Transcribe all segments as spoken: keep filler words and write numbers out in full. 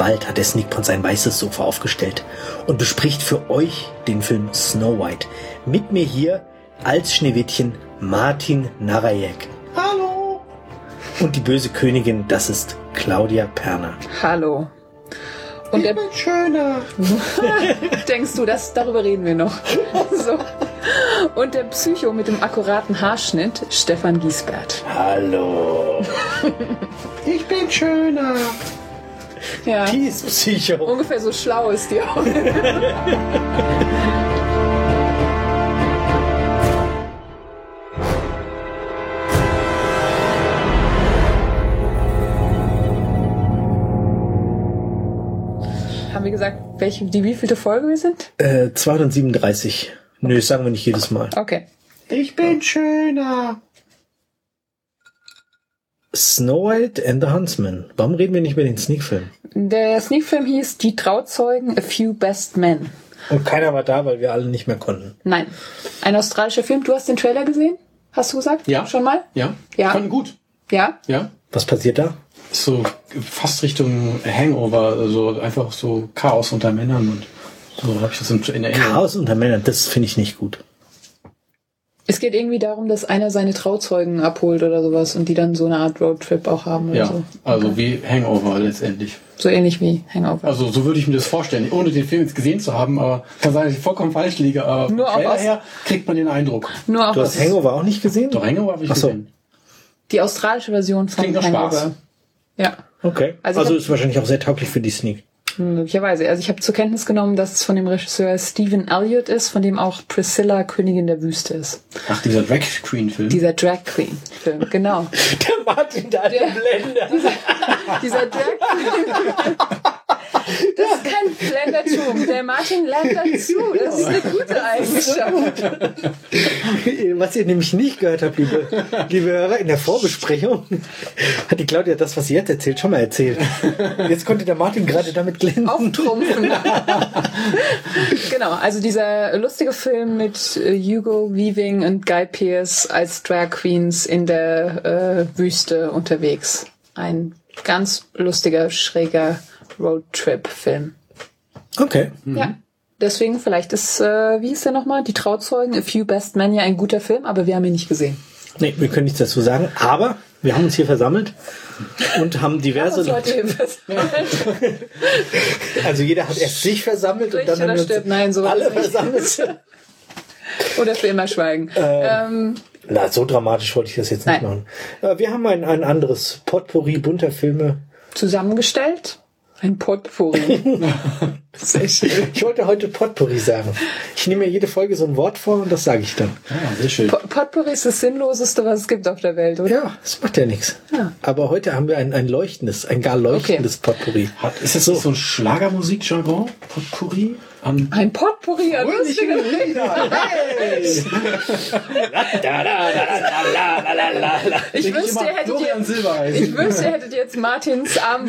Wald hat der Sneakpot sein weißes Sofa aufgestellt und bespricht für euch den Film Snow White. Mit mir hier als Schneewittchen Martin Narajek. Hallo! Und die böse Königin, das ist Claudia Perner. Hallo. Und ich bin schöner. Denkst du, das, darüber reden wir noch. So. Und der Psycho mit dem akkuraten Haarschnitt, Stefan Giesbert. Hallo. Ich bin schöner. Ja. Die ist Psycho. Ungefähr so schlau ist die auch. Haben wir gesagt, welche, die wievielte Folge wir sind? Äh, zweihundertsiebenunddreißig. Nö, das sagen wir nicht jedes Mal. Okay. Ich bin schöner. Snow White and the Huntsman. Warum reden wir nicht über den Sneak-Film? Der Sneak-Film hieß Die Trauzeugen, A Few Best Men. Und keiner war da, weil wir alle nicht mehr konnten. Nein. Ein australischer Film. Du hast den Trailer gesehen? Hast du gesagt? Ja. Schon mal? Ja. Ja. Fand gut. Ja? Ja. Was passiert da? So fast Richtung Hangover, also einfach so Chaos unter Männern und so habe ich das in Erinnerung. Chaos unter Männern, das finde ich nicht gut. Es geht irgendwie darum, dass einer seine Trauzeugen abholt oder sowas und die dann so eine Art Roadtrip auch haben oder Ja, so. also Okay. wie Hangover letztendlich. So ähnlich wie Hangover. Also so würde ich mir das vorstellen, ohne den Film jetzt gesehen zu haben, aber kann sein, dass ich vollkommen falsch liege, aber Nur vom auch aus- her kriegt man den Eindruck. Nur auch Du hast aus- Hangover auch nicht gesehen? Doch, Hangover habe ich Ach so. gesehen. die australische Version von Klingt nach Hangover. Spaß. Ja, Okay. Also Also, ich hab- ist wahrscheinlich auch sehr tauglich für die Sneak. möglicherweise. Also ich habe zur Kenntnis genommen, dass es von dem Regisseur Stephen Elliott ist, von dem auch Priscilla, Königin der Wüste ist. Ach, dieser Drag Queen Film. Dieser Drag Queen Film, genau. Der Martin da, der Blender. Dieser Drag Queen. Das ist kein Blendertum. Der Martin lernt dazu. Das ist eine gute Eigenschaft. Was ihr nämlich nicht gehört habt, liebe, liebe Hörer, in der Vorbesprechung hat die Claudia das, was sie jetzt erzählt, schon mal erzählt. Jetzt konnte der Martin gerade damit glänzen. Auftrumpfen. Genau, also dieser lustige Film mit äh, Hugo Weaving und Guy Pearce als Drag Queens in der äh, Wüste unterwegs. Ein ganz lustiger, schräger Roadtrip-Film. Okay. Ja. Deswegen, vielleicht ist, äh, wie hieß der nochmal? Die Trauzeugen, A Few Best Men, ja ein guter Film, aber wir haben ihn nicht gesehen. Nee, wir können nichts dazu sagen, aber wir haben uns hier versammelt und haben diverse... Was Leute hier versammelt? Also jeder hat erst sich versammelt und Richtig dann haben oder wir stirbt? uns Nein, so alle nicht. versammelt. Oder für immer schweigen. Ähm, Na, so dramatisch wollte ich das jetzt nicht Nein. machen. Äh, Wir haben ein, ein anderes Potpourri bunter Filme. zusammengestellt. Ein Potpourri. Sehr schön. Ich wollte heute Potpourri sagen. Ich nehme mir jede Folge so ein Wort vor und das sage ich dann. Ja, sehr schön. Po- Potpourri ist das Sinnloseste, was es gibt auf der Welt, oder? Ja, das macht ja nichts. Ja. Aber heute haben wir ein, ein leuchtendes, ein gar leuchtendes Potpourri. Hat, ist das so, so ein Schlagermusik-Jargon? Potpourri? An Ein Potpourri an lustigen Ich wüsste, ihr hättet Florian jetzt, Silbereisen. ich wüsste, ihr hättet jetzt Martins Arm.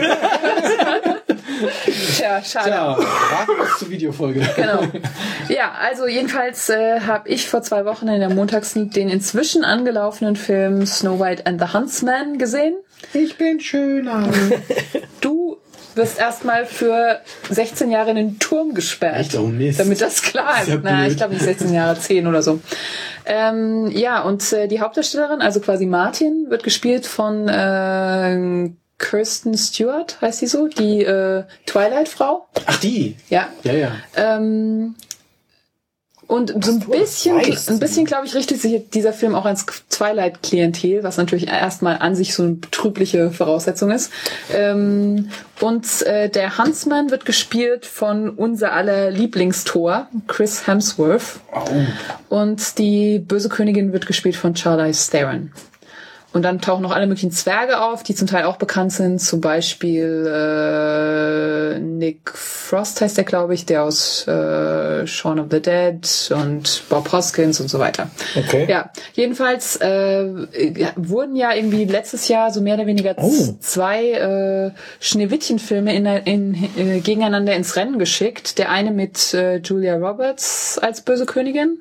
Tja, schade. Ja, warten wir zur Videofolge. Genau. Ja, also jedenfalls äh, habe ich vor zwei Wochen in der Montagsneak den inzwischen angelaufenen Film Snow White and the Huntsman gesehen. Ich bin schöner. Du wirst erstmal für sechzehn Jahre in den Turm gesperrt. Echt? Oh Mist. Damit das klar ist. Ist ja Na, blöd. ich glaube nicht sechzehn Jahre, zehn oder so. Ähm, ja, und äh, die Hauptdarstellerin, also quasi Martin, wird gespielt von äh, Kirsten Stewart, heißt sie so, die äh, Twilight-Frau. Ach, die? Ja. Ja, ja. Ähm, und so ein du das bisschen, weißt. ein bisschen, glaube ich, richtet sich dieser Film auch ans Twilight-Klientel, was natürlich erstmal an sich so eine betrübliche Voraussetzung ist. Ähm, und äh, der Huntsman wird gespielt von unser aller Lieblingstor, Chris Hemsworth. Oh. Und die böse Königin wird gespielt von Charlize Theron. Und dann tauchen noch alle möglichen Zwerge auf, die zum Teil auch bekannt sind. Zum Beispiel äh, Nick Frost heißt der, glaube ich, der aus äh, Shaun of the Dead und Bob Hoskins und so weiter. Okay. Ja, jedenfalls äh, wurden ja irgendwie letztes Jahr so mehr oder weniger Oh. z- zwei äh, Schneewittchen-Filme in, in, äh, gegeneinander ins Rennen geschickt. Der eine mit äh, Julia Roberts als böse Königin.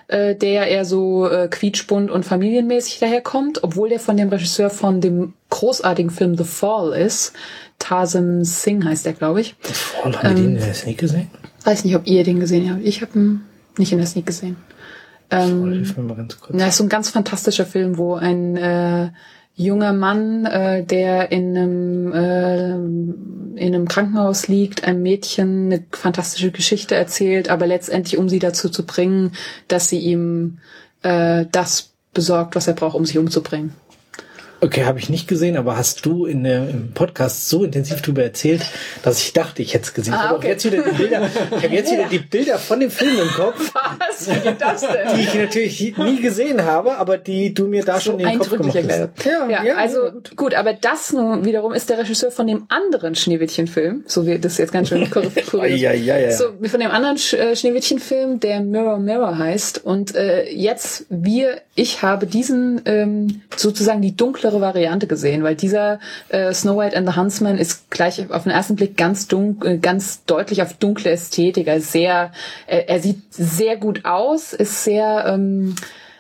äh, der ja eher so äh, quietschbunt und familienmäßig daherkommt, obwohl der von dem Regisseur von dem großartigen Film The Fall ist. Tarsem Singh heißt der, glaube ich. The Fall, haben ähm, wir den in der Sneak gesehen? Weiß nicht, ob ihr den gesehen habt. Ich habe ihn nicht in der Sneak gesehen. Ähm, Hilf mir mal ganz kurz. Na, ist so ein ganz fantastischer Film, wo ein äh, junger Mann, äh, der in einem äh, in einem Krankenhaus liegt, einem Mädchen eine fantastische Geschichte erzählt, aber letztendlich, um sie dazu zu bringen, dass sie ihm äh, das besorgt, was er braucht, um sich umzubringen. Okay, habe ich nicht gesehen, aber hast du in der, im Podcast so intensiv darüber erzählt, dass ich dachte, ich hätte es gesehen. Ah, okay. Ich habe jetzt wieder die Bilder, ich habe jetzt wieder die Bilder von dem Film im Kopf. Was? Wie geht das denn? Die ich natürlich nie gesehen habe, aber die du mir da so schon in den Kopf gemacht hast. Ja, ja, ja, also ja, gut. gut, aber das nun wiederum ist der Regisseur von dem anderen Schneewittchen-Film, so wie das jetzt ganz schön korrigiert. ja, ja, ja. So von dem anderen Sch- Schneewittchen-Film, der Mirror Mirror heißt. Und äh, jetzt wir, ich habe diesen ähm, sozusagen die dunklere Variante gesehen, weil dieser äh, Snow White and the Huntsman ist gleich auf den ersten Blick ganz dunkel, ganz deutlich auf dunkle Ästhetik, also sehr, äh, er sieht sehr gut aus, ist sehr, ähm,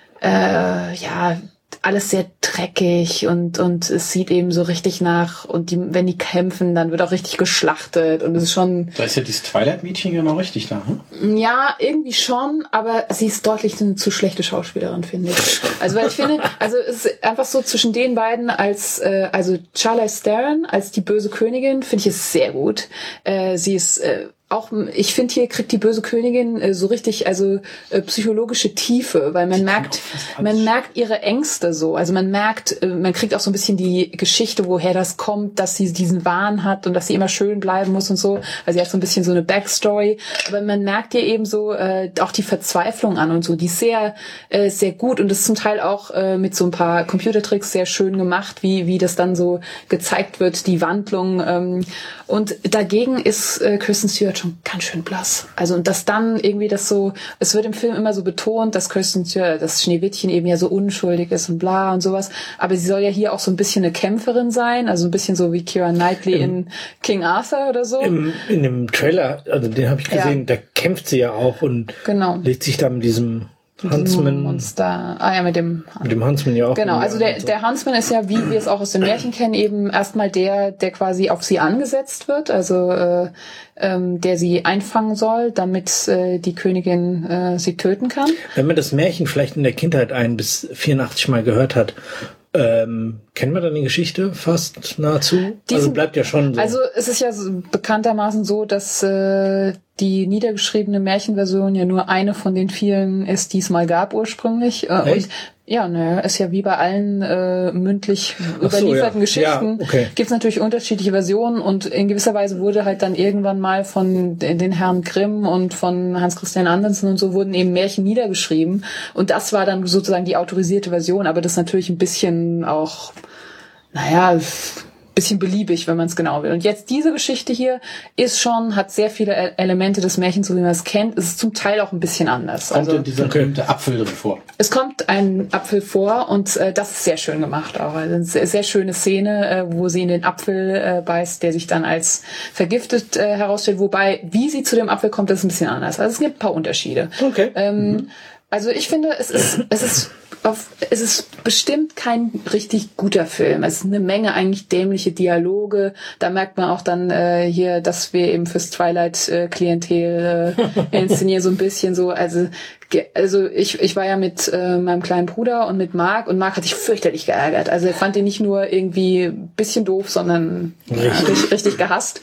äh, ja, alles sehr dreckig und und es sieht eben so richtig nach und die, wenn die kämpfen, dann wird auch richtig geschlachtet und es ist schon... Da ist ja dieses Twilight-Mädchen genau richtig da, hm? Ja, irgendwie schon, aber sie ist deutlich eine zu schlechte Schauspielerin, finde ich. Also weil ich finde, also es ist einfach so zwischen den beiden als, äh, also Charlize Theron als die böse Königin, finde ich es sehr gut. Äh, sie ist... Äh, Auch, ich finde, hier kriegt die böse Königin äh, so richtig, also äh, psychologische Tiefe, weil man merkt, man merkt ihre Ängste so. Also man merkt, äh, man kriegt auch so ein bisschen die Geschichte, woher das kommt, dass sie diesen Wahn hat und dass sie immer schön bleiben muss und so. Also sie hat so ein bisschen so eine Backstory. Aber man merkt ihr eben so äh, auch die Verzweiflung an und so. Die ist sehr, äh, sehr gut und ist zum Teil auch äh, mit so ein paar Computertricks sehr schön gemacht, wie wie das dann so gezeigt wird, die Wandlung. Ähm, und dagegen ist äh, Kristen Stewart schon ganz schön blass. Also und dass dann irgendwie das so, es wird im Film immer so betont, dass Kristen Stewart, das Schneewittchen eben ja so unschuldig ist und bla und sowas, aber sie soll ja hier auch so ein bisschen eine Kämpferin sein, also ein bisschen so wie Keira Knightley Im, in King Arthur oder so. Im, in dem Trailer, also den habe ich gesehen, ja. Da kämpft sie ja auch und genau. legt sich da mit diesem Huntsman. Monster. Ah ja, mit dem mit dem Huntsman ja auch. Genau, also der, so. der Huntsman ist ja, wie wir es auch aus den Märchen kennen, eben erstmal der, der quasi auf sie angesetzt wird, also äh, ähm, der sie einfangen soll, damit äh, die Königin äh, sie töten kann. Wenn man das Märchen vielleicht in der Kindheit ein bis vierundachtzig Mal gehört hat, Ähm, kennen wir dann die Geschichte fast nahezu? Diesen, also bleibt ja schon so. Also es ist ja so, bekanntermaßen so, dass äh, die niedergeschriebene Märchenversion ja nur eine von den vielen es diesmal gab ursprünglich. Äh, und ja, naja, ist ja wie bei allen äh, mündlich Ach so, überlieferten ja. Geschichten. Ja, okay. Gibt es natürlich unterschiedliche Versionen und in gewisser Weise wurde halt dann irgendwann mal von den Herren Grimm und von Hans Christian Andersen und so wurden eben Märchen niedergeschrieben. Und das war dann sozusagen die autorisierte Version, aber das ist natürlich ein bisschen auch, naja, bisschen beliebig, wenn man es genau will. Und jetzt diese Geschichte hier ist schon, hat sehr viele Elemente des Märchens, so wie man es kennt. Es ist zum Teil auch ein bisschen anders. Kommt also in dieser berühmte Apfel drin vor? Es kommt ein Apfel vor und äh, das ist sehr schön gemacht auch. Also eine sehr, sehr schöne Szene, äh, wo sie in den Apfel äh, beißt, der sich dann als vergiftet äh, herausstellt. Wobei, wie sie zu dem Apfel kommt, das ist ein bisschen anders. Also es gibt ein paar Unterschiede. Okay. Ähm, mhm. Also ich finde, es ist, es ist auf, es ist bestimmt kein richtig guter Film. Es ist eine Menge eigentlich dämliche Dialoge. Da merkt man auch dann äh, hier, dass wir eben fürs Twilight-Klientel äh, inszenieren so ein bisschen so. Also also ich ich war ja mit äh, meinem kleinen Bruder und mit Marc und Marc hat sich fürchterlich geärgert. Also er fand ihn nicht nur irgendwie ein bisschen doof, sondern richtig, ja, richtig, richtig gehasst.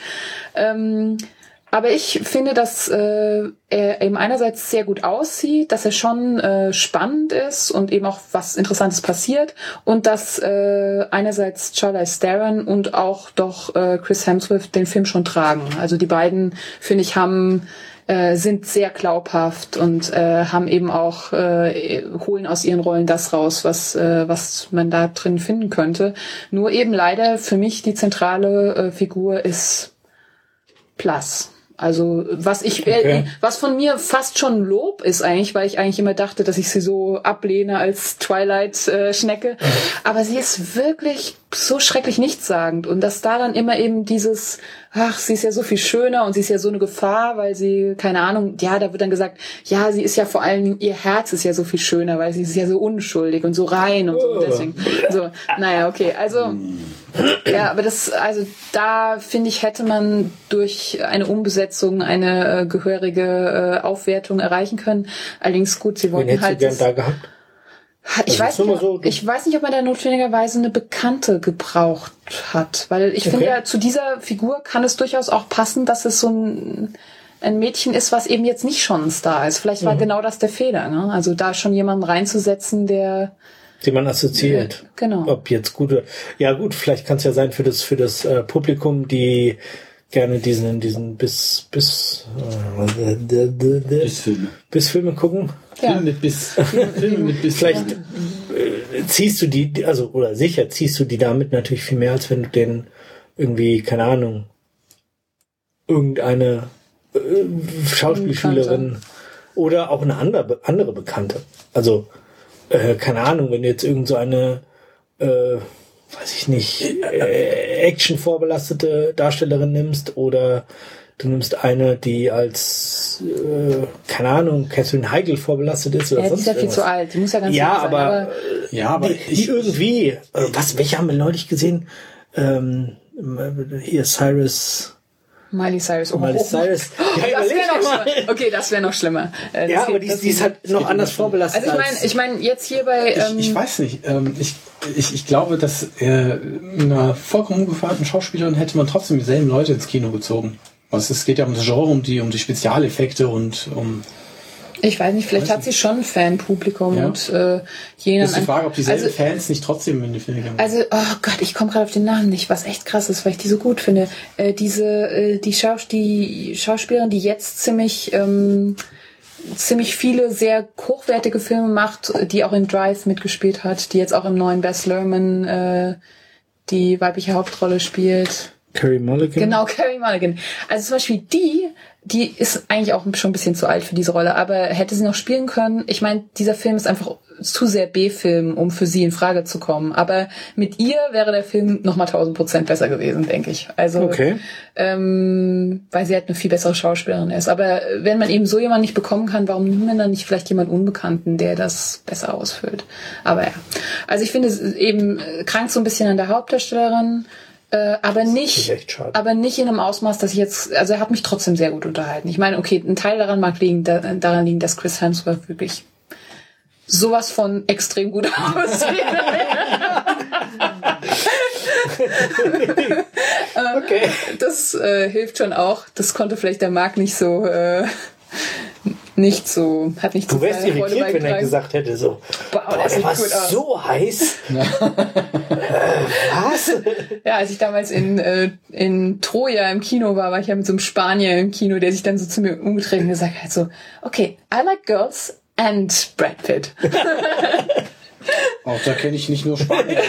Ähm, Aber ich finde, dass äh, er eben einerseits sehr gut aussieht, dass er schon äh, spannend ist und eben auch was Interessantes passiert und dass äh, einerseits Charlize Theron und auch doch äh, Chris Hemsworth den Film schon tragen. Also die beiden, finde ich, haben äh, sind sehr glaubhaft und äh, haben eben auch äh, holen aus ihren Rollen das raus, was äh, was man da drin finden könnte. Nur eben leider für mich die zentrale äh, Figur ist Plus. Also was ich, äh, Okay. was von mir fast schon Lob ist eigentlich, weil ich eigentlich immer dachte, dass ich sie so ablehne als Twilight-Schnecke. Aber sie ist wirklich so schrecklich nichtssagend. Und dass da dann immer eben dieses, ach, sie ist ja so viel schöner und sie ist ja so eine Gefahr, weil sie, keine Ahnung, ja, da wird dann gesagt, ja, sie ist ja vor allem, ihr Herz ist ja so viel schöner, weil sie ist ja so unschuldig und so rein und so. Und deswegen, so, naja, okay, also, ja, aber das, also da finde ich, hätte man durch eine Umbesetzung eine äh, gehörige äh, Aufwertung erreichen können. Allerdings gut, sie Wen wollten hättest halt. du gern das- da gehabt? ich Also weiß, nur nicht, mal so- ich weiß nicht, ob man da notwendigerweise eine Bekannte gebraucht hat, weil ich Okay. finde ja, zu dieser Figur kann es durchaus auch passen, dass es so ein, ein Mädchen ist, was eben jetzt nicht schon ein Star ist. Vielleicht war Mhm. genau das der Fehler, ne? Also da schon jemanden reinzusetzen, der, Die man assoziiert. genau. Ob jetzt gute, ja gut, vielleicht kann es ja sein für das, für das äh, Publikum, die gerne diesen, diesen bis, bis, äh, d- d- d- Bis Filme. bis Filme gucken. Ja. Filme mit Biss. Filme mit Biss. Vielleicht äh, ziehst du die, also, oder sicher ziehst du die damit natürlich viel mehr, als wenn du den irgendwie, keine Ahnung, irgendeine äh, Schauspielschülerin oder auch eine andere, andere Bekannte. Also, äh, keine Ahnung, wenn du jetzt irgend so eine, äh, weiß ich nicht, äh, Action vorbelastete Darstellerin nimmst oder du nimmst eine, die als, äh, keine Ahnung, Catherine Heigl vorbelastet ist oder Ja, die sonst ist ja viel irgendwas. zu alt. Die muss ja ganz Ja, jung sein, aber, Ja, aber die, ich, die irgendwie, äh, was, welche haben wir neulich gesehen? Ähm, hier Cyrus, Miley Cyrus. Oh, Miley oh, Cyrus. Oh, Ja, das überleg wäre noch mal. schlimmer. Okay, das wäre noch schlimmer. Äh, das Ja, geht- aber die, das die ist geht- halt noch anders vorbelastet. Also ich meine, als- ich meine jetzt hier bei ähm, ich, ich weiß nicht. Ähm, ich, ich, ich glaube, dass äh, einer vollkommen ungefahrenen Schauspielerin hätte man trotzdem dieselben Leute ins Kino gezogen. Also es geht ja um das Genre, um die, um die Spezialeffekte und um. ich weiß nicht, vielleicht Weiß hat sie schon ein Fanpublikum Ja. und äh, jenen. Ist die Frage, ob dieselben also, Fans nicht trotzdem in die Filme gehen. also, oh Gott, ich komme gerade auf den Namen nicht, was echt krass ist, weil ich die so gut finde. Äh, diese, äh, die, Schaus die Schauspielerin, die jetzt ziemlich, ähm, ziemlich viele sehr hochwertige Filme macht, die auch in Drive mitgespielt hat, die jetzt auch im neuen Baz Luhrmann äh, die weibliche Hauptrolle spielt. Carey Mulligan. Genau, Carey Mulligan. Also zum Beispiel die, die ist eigentlich auch schon ein bisschen zu alt für diese Rolle, aber hätte sie noch spielen können. Ich meine, dieser Film ist einfach zu sehr B-Film, um für sie in Frage zu kommen. Aber mit ihr wäre der Film nochmal tausend Prozent besser gewesen, denke ich. Also, Okay. ähm, weil sie halt eine viel bessere Schauspielerin ist. Aber wenn man eben so jemanden nicht bekommen kann, warum nimmt man dann nicht vielleicht jemanden Unbekannten, der das besser ausfüllt? Aber ja. Also ich finde es eben äh, krankt so ein bisschen an der Hauptdarstellerin. Äh, aber nicht, ist echt schade. aber nicht in einem Ausmaß, dass ich jetzt, also er hat mich trotzdem sehr gut unterhalten. Ich meine, okay, ein Teil daran mag liegen, da, daran liegen, dass Chris Hemsworth wirklich sowas von extrem gut aussieht. Okay. Das äh, hilft schon auch. Das konnte vielleicht der Marc nicht so, äh, nicht so, hat nicht Du so wärst seine Freude irritiert, wenn er beigetragen. gesagt hätte, so, Wow, boah, der der sieht war gut aus. so heiß. äh, was? Ja, als ich damals in, äh, in Troja im Kino war, war ich ja mit so einem Spanier im Kino, der sich dann so zu mir umgedreht und gesagt hat, so, okay, I like girls and Brad Pitt. Auch da kenne ich nicht nur Spanier.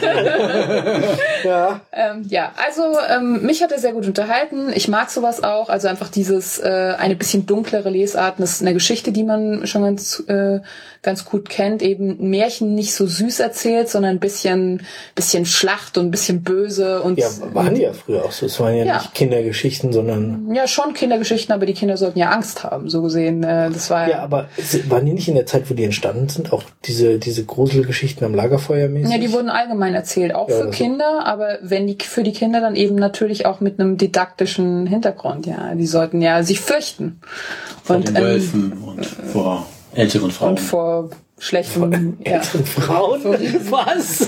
Ja. ähm, ja, also ähm, mich hat er sehr gut unterhalten. Ich mag sowas auch. Also einfach dieses äh, eine bisschen dunklere Lesart. Das ist eine Geschichte, die man schon ganz äh, ganz gut kennt. Eben Märchen nicht so süß erzählt, sondern ein bisschen bisschen Schlacht und ein bisschen böse. Und Ja, waren die ja früher auch so. Es waren ja, Ja. nicht Kindergeschichten, sondern... ja, schon Kindergeschichten, aber die Kinder sollten ja Angst haben, so gesehen. Äh, das war Ja, aber es- waren die nicht in der Zeit, wo die entstanden sind, auch diese, diese Gruselgeschichten am Lagerfeuer mäßig? Ja, die wurden allgemein erzählt, auch Ja, für das- Kinder, aber wenn die für die Kinder dann eben natürlich auch mit einem didaktischen Hintergrund, ja, die sollten ja sich fürchten Vor und den ähm, Wölfen und vor älteren Frauen. und vor schlechten, ja, Älteren Frauen? Was?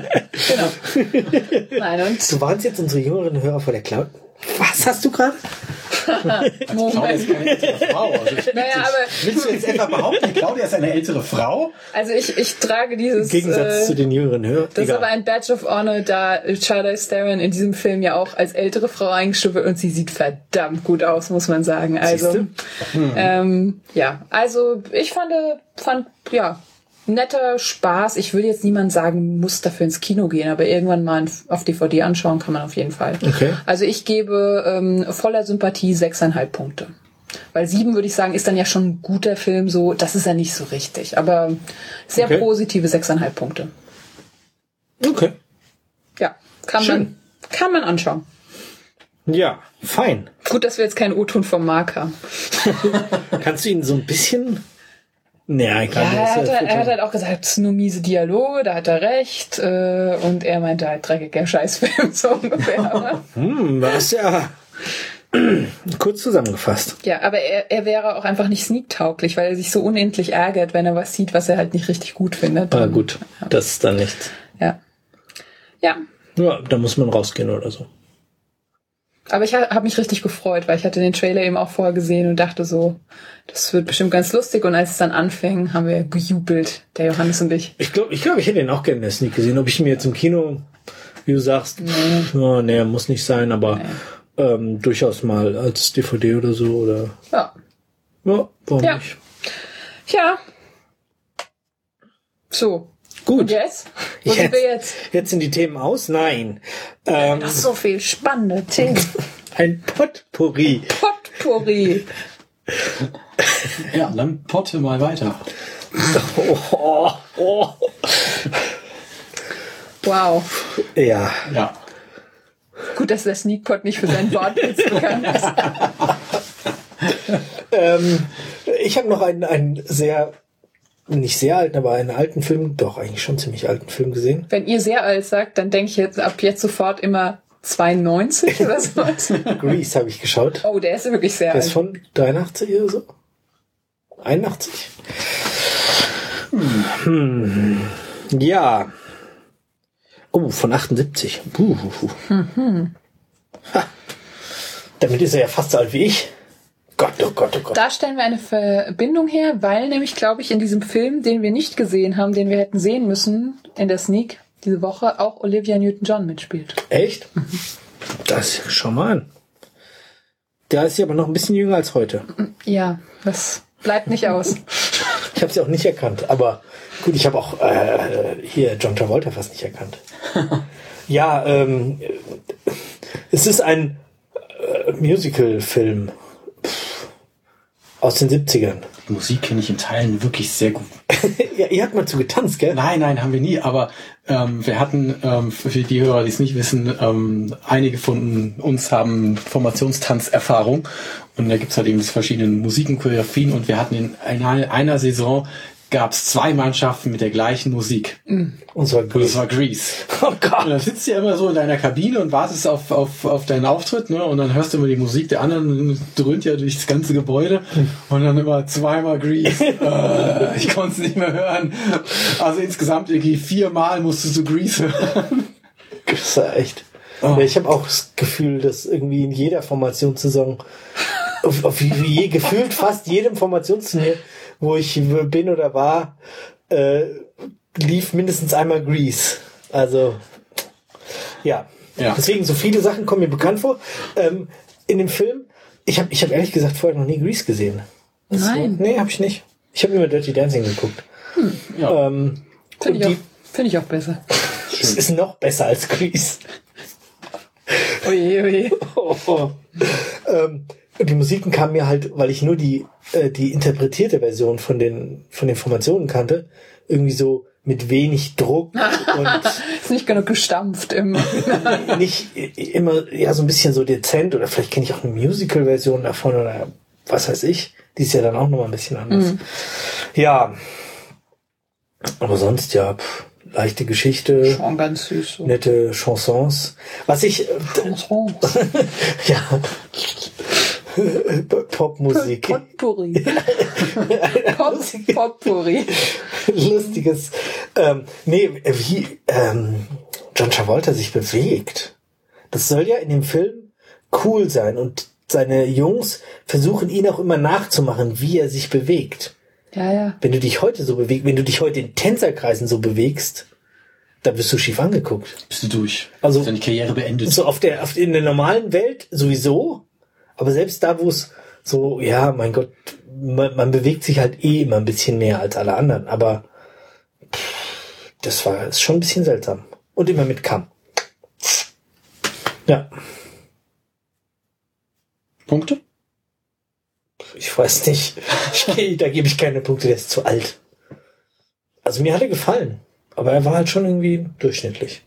nein und Du warnst jetzt unsere jüngeren Hörer vor der Cloud. Was hast du gerade? Claudia ist keine ältere Frau. Also ich, naja, aber willst du jetzt etwa behaupten, Claudia ist eine ältere Frau? also ich ich trage dieses Im Gegensatz äh, zu den jüngeren Hörern. das ist aber ein Badge of Honor, da Charlize Theron in diesem Film ja auch als ältere Frau eingestuft wird und sie sieht verdammt gut aus, muss man sagen. Also Siehste? ähm, ja, also ich fand, fand ja, netter Spaß. Ich würde jetzt niemand sagen, muss dafür ins Kino gehen, aber irgendwann mal auf D V D anschauen kann man auf jeden Fall. Okay. Also ich gebe ähm, voller Sympathie sechseinhalb Punkte. Weil sieben, würde ich sagen, ist dann ja schon ein guter Film, so, das ist ja nicht so richtig. Aber sehr Okay. positive sechseinhalb Punkte. Okay. Ja, kann Schön. man, kann man anschauen. Ja, fein. Gut, dass wir jetzt keinen O-Ton vom Marc haben. Kannst du ihn so ein bisschen... Naja, ich Ja, kann er hat, halt- er hat halt auch gesagt, es sind nur miese Dialoge, da hat er recht. Äh, und er meinte halt, dreckiger Scheißfilm, so ungefähr. Aber, Hm, das ist ja kurz zusammengefasst. ja, aber er, er wäre auch einfach nicht sneak-tauglich, weil er sich so unendlich ärgert, wenn er was sieht, was er halt nicht richtig gut findet. Na gut, das ist dann nichts. Ja. Ja. Ja, da muss man rausgehen oder so. Aber ich habe mich richtig gefreut, weil ich hatte den Trailer eben auch vorher gesehen und dachte so, das wird bestimmt ganz lustig. Und als es dann anfing, haben wir gejubelt, der Johannes und ich. Ich glaube, ich, glaub, ich hätte ihn auch gerne in der Sneak gesehen. Ob ich mir jetzt im Kino, wie du sagst, nee, oh, nee muss nicht sein, aber nee. ähm, durchaus mal als D V D oder so. Oder ja. Ja, warum ja. nicht? Ja. So. Gut. Und jetzt? Wo jetzt, sind wir jetzt? Jetzt sind die Themen aus? Nein. Ähm, Das ist so viel spannende Themen. Ein Potpourri. Potpourri. Ja, dann potte mal weiter. Oh, oh, oh. Wow. Ja. Ja. Gut, dass der Sneakpot nicht für seinen Wortwitz bekannt ist. ähm, ich habe noch einen, einen sehr, nicht sehr alten, aber einen alten Film, doch eigentlich schon ziemlich alten Film gesehen. Wenn ihr sehr alt sagt, dann denke ich jetzt ab jetzt sofort immer zweiundneunzig oder sowas. Grease habe ich geschaut. Oh, der ist wirklich sehr Der alt. ist von dreiundachtzig oder so? einundachtzig? Hm. Hm. Ja. Oh, von achtundsiebzig. Puh. Mhm. Ha. Damit ist er ja fast so alt wie ich. Gott, oh Gott, oh Gott. Da stellen wir eine Verbindung her, weil nämlich, glaube ich, in diesem Film, den wir nicht gesehen haben, den wir hätten sehen müssen, in der Sneak diese Woche, auch Olivia Newton-John mitspielt. Echt? Mhm. Das, schau mal an. Da ist sie aber noch ein bisschen jünger als heute. Ja, das bleibt nicht aus. Ich habe sie auch nicht erkannt, aber gut, ich habe auch äh, hier John Travolta fast nicht erkannt. Ja, ähm, es ist ein äh, Musical-Film aus den siebzigern. Die Musik kenne ich in Teilen wirklich sehr gut. Ja, ihr habt mal zu getanzt, gell? Nein, nein, haben wir nie, aber ähm, wir hatten, ähm, für die Hörer, die es nicht wissen, ähm, einige von uns haben Formationstanzerfahrung und da gibt's halt eben diese verschiedenen Musiken, Choreografien und wir hatten in einer, einer Saison gab es zwei Mannschaften mit der gleichen Musik. Mhm. Und zwar Und das war Grease. Oh Gott. Und dann sitzt du ja immer so in deiner Kabine und wartest auf, auf, auf deinen Auftritt, ne? Und dann hörst du immer die Musik der anderen, dröhnt ja durch das ganze Gebäude und dann immer zweimal Grease. äh, ich konnte es nicht mehr hören. Also insgesamt irgendwie viermal musstest du Grease hören. Das ist ja echt. Oh. Ja, ich habe auch das Gefühl, dass irgendwie in jeder Formationssaison, auf, auf wie, wie je, gefühlt fast jedem Formationsturnier, wo ich bin oder war, äh, lief mindestens einmal Grease. Also, ja. ja. Deswegen, so viele Sachen kommen mir bekannt vor. Ähm, in dem Film, ich habe ich hab ehrlich gesagt vorher noch nie Grease gesehen. Das Nein. So, nee, habe ich nicht. Ich habe immer Dirty Dancing geguckt. Hm. Ja. Ähm, Finde ich, find ich auch besser. Es ist noch besser als Grease. Oje, oje. Oh, oh. ähm, die Musiken kamen mir halt, weil ich nur die äh, die interpretierte Version von den von den Formationen kannte, irgendwie so mit wenig Druck und ist nicht genug gestampft immer. nicht immer ja so ein bisschen so dezent oder vielleicht kenne ich auch eine Musical-Version davon oder was weiß ich. Die ist ja dann auch noch mal ein bisschen anders. Mhm. Ja, aber sonst ja. Pff. Leichte Geschichte, schon ganz süß, so. Nette Chansons. Was ich Chansons. ja Popmusik. Potpourri. Pop, Potpourri. Lustiges. Ähm, nee, wie ähm, John Travolta sich bewegt. Das soll ja in dem Film cool sein und seine Jungs versuchen ihn auch immer nachzumachen, wie er sich bewegt. Ja, ja. Wenn du dich heute so bewegst, wenn du dich heute in Tänzerkreisen so bewegst, dann wirst du schief angeguckt. Bist du durch. Also deine Karriere beendet. So auf der, auf, in der normalen Welt sowieso, aber selbst da, wo es so, ja, mein Gott, man, man bewegt sich halt eh immer ein bisschen mehr als alle anderen, aber das war ist schon ein bisschen seltsam. Und immer mit Kamm. Ja. Punkte? Ich weiß nicht. Ich, da gebe ich keine Punkte, der ist zu alt. Also mir hat er gefallen. Aber er war halt schon irgendwie durchschnittlich.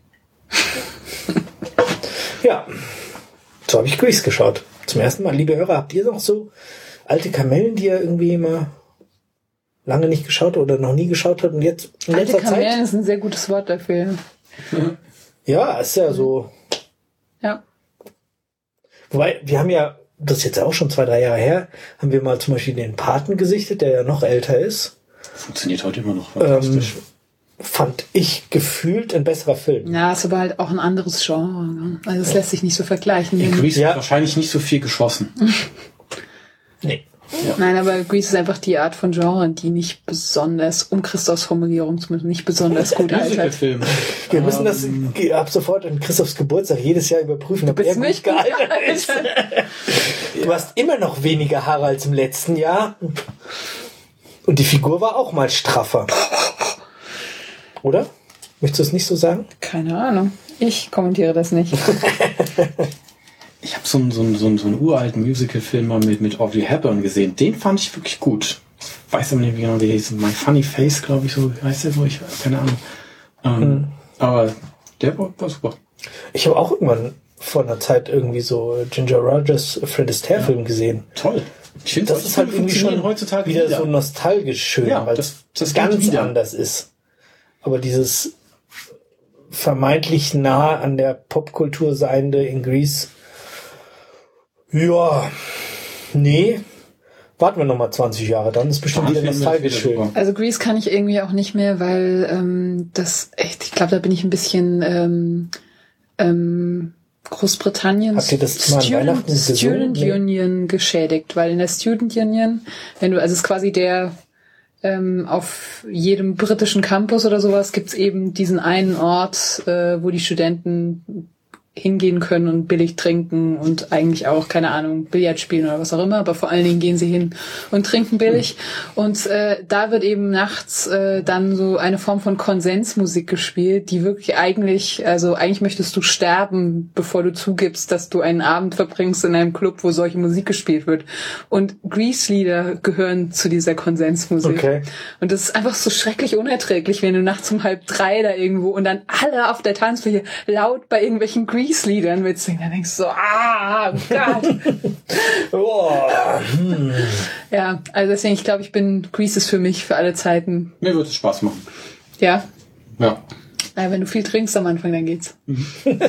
Ja. So habe ich Grease geschaut. Zum ersten Mal. Liebe Hörer, habt ihr noch so alte Kamellen, die ihr irgendwie immer lange nicht geschaut oder noch nie geschaut habt und jetzt in Alte letzter Zeit? Kamellen ist ein sehr gutes Wort dafür. Ja, ist ja so. Ja. Wobei, wir haben ja, das ist jetzt auch schon zwei, drei Jahre her, haben wir mal zum Beispiel den Paten gesichtet, der ja noch älter ist. Funktioniert heute immer noch fantastisch. Ähm, fand ich gefühlt ein besserer Film. Ja, ist aber halt auch ein anderes Genre. Ne? Also es lässt sich nicht so vergleichen. In Grease Ja. wird wahrscheinlich nicht so viel geschossen. Nee. Ja. Nein, aber Grease ist einfach die Art von Genre, die nicht besonders, um Christophs Formulierung zumindest, nicht besonders gut altert. Musical-Film. Wir müssen das ab sofort an Christophs Geburtstag jedes Jahr überprüfen, ob bist er gut nicht gealtert gealtert. ist. Du hast immer noch weniger Haare als im letzten Jahr. Und die Figur war auch mal straffer. Oder? Möchtest du es nicht so sagen? Keine Ahnung. Ich kommentiere das nicht. Ich habe so einen, so, einen, so, einen, so einen uralten Musical-Film mal mit, mit Audrey Hepburn gesehen. Den fand ich wirklich gut. Ich weiß aber nicht, wie genau der hieß. My Funny Face, glaube ich, so heißt der so. Ich keine Ahnung. Ähm, hm. Aber der war, war super. Ich habe auch irgendwann vor einer Zeit irgendwie so Ginger Rogers Fred Astaire-Film ja. gesehen. Toll. Ich finde, das ist halt irgendwie schon heutzutage wieder, wieder so nostalgisch schön, ja, weil das, das es ganz anders ist. Aber dieses vermeintlich nah an der Popkultur seiende in Grease, ja, nee, warten wir nochmal zwanzig Jahre, dann ist bestimmt wieder nostalgisch schön. Also Grease kann ich irgendwie auch nicht mehr, weil ähm, das echt, ich glaube, da bin ich ein bisschen ähm, ähm, Großbritannien Habt ihr das mal an Weihnachten gesungen? Student Union geschädigt, weil in der Student Union, wenn du, also es ist quasi der ähm, auf jedem britischen Campus oder sowas gibt's eben diesen einen Ort, äh, wo die Studenten hingehen können und billig trinken und eigentlich auch, keine Ahnung, Billard spielen oder was auch immer, aber vor allen Dingen gehen sie hin und trinken billig. Mhm. Und äh, da wird eben nachts äh, dann so eine Form von Konsensmusik gespielt, die wirklich eigentlich, also eigentlich möchtest du sterben, bevor du zugibst, dass du einen Abend verbringst in einem Club, wo solche Musik gespielt wird. Und Grease-Lieder gehören zu dieser Konsensmusik. Okay. Und das ist einfach so schrecklich unerträglich, wenn du nachts um halb drei da irgendwo und dann alle auf der Tanzfläche laut bei irgendwelchen Grease Liedern mitsingen, dann denkst du so, ah, oh Gott. oh, hm. Ja, also deswegen, ich glaube, ich bin, Grease ist für mich für alle Zeiten. Mir wird es Spaß machen. Ja? Ja. Ja, wenn du viel trinkst am Anfang, dann geht's. Mhm.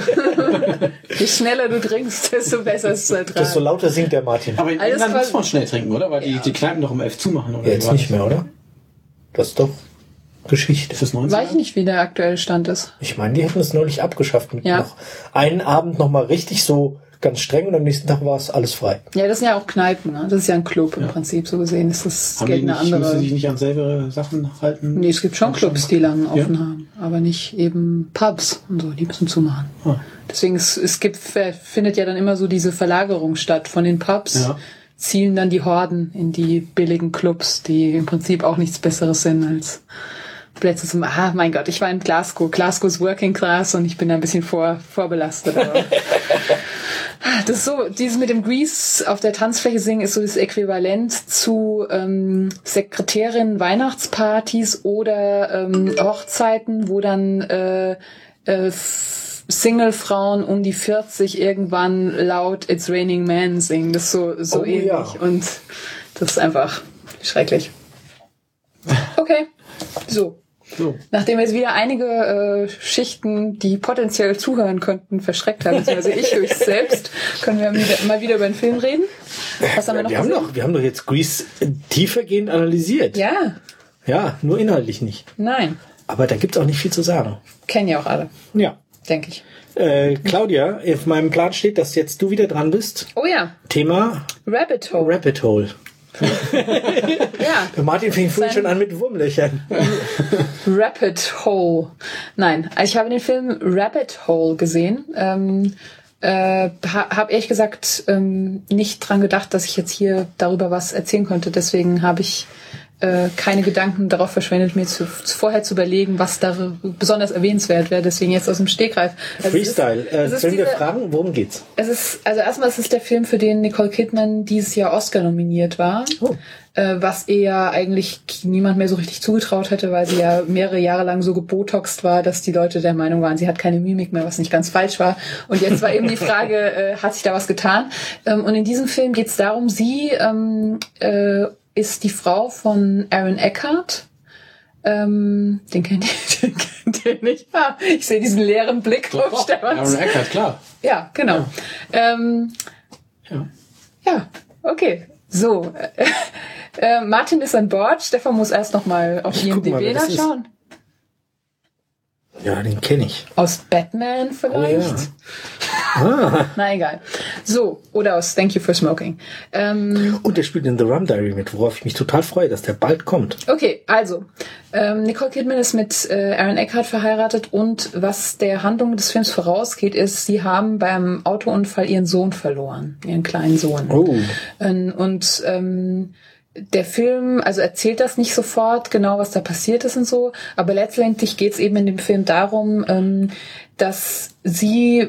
Je schneller du trinkst, desto besser ist es zu ertragen. Desto lauter singt der Martin. Aber in Alles England war- muss man schnell trinken, oder? Weil die, Ja. die Kneipen doch um elf zumachen, oder? Ja, jetzt nicht mehr, oder? Das ist doch Geschichte. Ist das neunzig? Weiß ich nicht, wie der aktuelle Stand ist. Ich meine, die hätten es neulich abgeschafft mit Ja. noch einen Abend nochmal richtig so ganz streng und am nächsten Tag war es alles frei. Ja, das sind ja auch Kneipen, ne? Das ist ja ein Club im Prinzip, so gesehen. Ist das Haben die Geld eine nicht, müssen andere. sie sich nicht an selbe Sachen halten? Nee, es gibt schon Clubs, die lang offen Ja. haben, aber nicht eben Pubs und so, die müssen zumachen. Ah. Deswegen, es, es gibt, findet ja dann immer so diese Verlagerung statt. Von den Pubs Ja. zielen dann die Horden in die billigen Clubs, die im Prinzip auch nichts Besseres sind als Plätze zum, ah, mein Gott, ich war in Glasgow. Glasgow ist Working Class und ich bin da ein bisschen vor, vorbelastet. Aber das ist so, dieses mit dem Grease auf der Tanzfläche singen ist so das Äquivalent zu ähm, Sekretärinnen Weihnachtspartys oder ähm, Hochzeiten, wo dann äh, äh, Single-Frauen um die vierzig irgendwann laut It's Raining Men singen. Das ist so, so Oh, ähnlich. ja. Und das ist einfach schrecklich. Okay, so. So. Nachdem jetzt wieder einige äh, Schichten, die potenziell zuhören könnten, verschreckt haben, beziehungsweise ich durch selbst, können wir wieder, mal wieder über den Film reden. Was haben wir noch wir, haben gesehen? doch, wir haben doch jetzt Grease tiefergehend analysiert. Ja, Ja, nur inhaltlich nicht. nein. Aber da gibt's auch nicht viel zu sagen. Kennen ja auch alle, Ja. denke ich. Äh, Claudia, auf meinem Plan steht, dass jetzt du wieder dran bist. Oh ja, Thema Rabbit Hole. Rabbit Hole. Ja, Der Martin fing vorhin Sein- schon an mit Wurmlöchern. Rabbit Hole. Nein, also ich habe den Film Rabbit Hole gesehen. Ähm, äh, ha, habe ehrlich gesagt ähm, nicht dran gedacht, dass ich jetzt hier darüber was erzählen könnte. Deswegen habe ich äh, keine Gedanken darauf verschwendet, mir zu, vorher zu überlegen, was da besonders erwähnenswert wäre. Deswegen jetzt aus dem Stegreif. Also Freestyle. Es ist, äh, sollen wir fragen, worum geht's? Es ist, also erstmal ist es der Film, für den Nicole Kidman dieses Jahr Oscar nominiert war. Oh. Äh, was ihr ja eigentlich niemand mehr so richtig zugetraut hätte, weil sie ja mehrere Jahre lang so gebotoxt war, dass die Leute der Meinung waren, sie hat keine Mimik mehr, was nicht ganz falsch war. Und jetzt war eben die Frage, äh, hat sich da was getan? Ähm, und in diesem Film geht es darum, sie ähm, äh, ist die Frau von Aaron Eckhart. Ähm, den kennt ihr, den kennt ihr nicht. Ah, ich sehe diesen leeren Blick Doch, auf Stefan. Aaron Eckhart, klar. Ja, genau. Ja, ähm, ja. ja okay. So, äh, Martin ist an Bord. Stefan muss erst noch mal auf I M D B nachschauen. Ja, den kenne ich. Aus Batman vielleicht? Oh, ja. ah. Na egal. So, oder aus Thank You for Smoking. Ähm, Und der spielt in The Rum Diary mit, worauf ich mich total freue, dass der bald kommt. Okay, also ähm, Nicole Kidman ist mit äh, Aaron Eckhart verheiratet und was der Handlung des Films vorausgeht, ist, sie haben beim Autounfall ihren Sohn verloren, ihren kleinen Sohn. Oh. Ähm, und ähm, der Film, also erzählt das nicht sofort genau, was da passiert ist und so, aber letztendlich geht es eben in dem Film darum, ähm, dass sie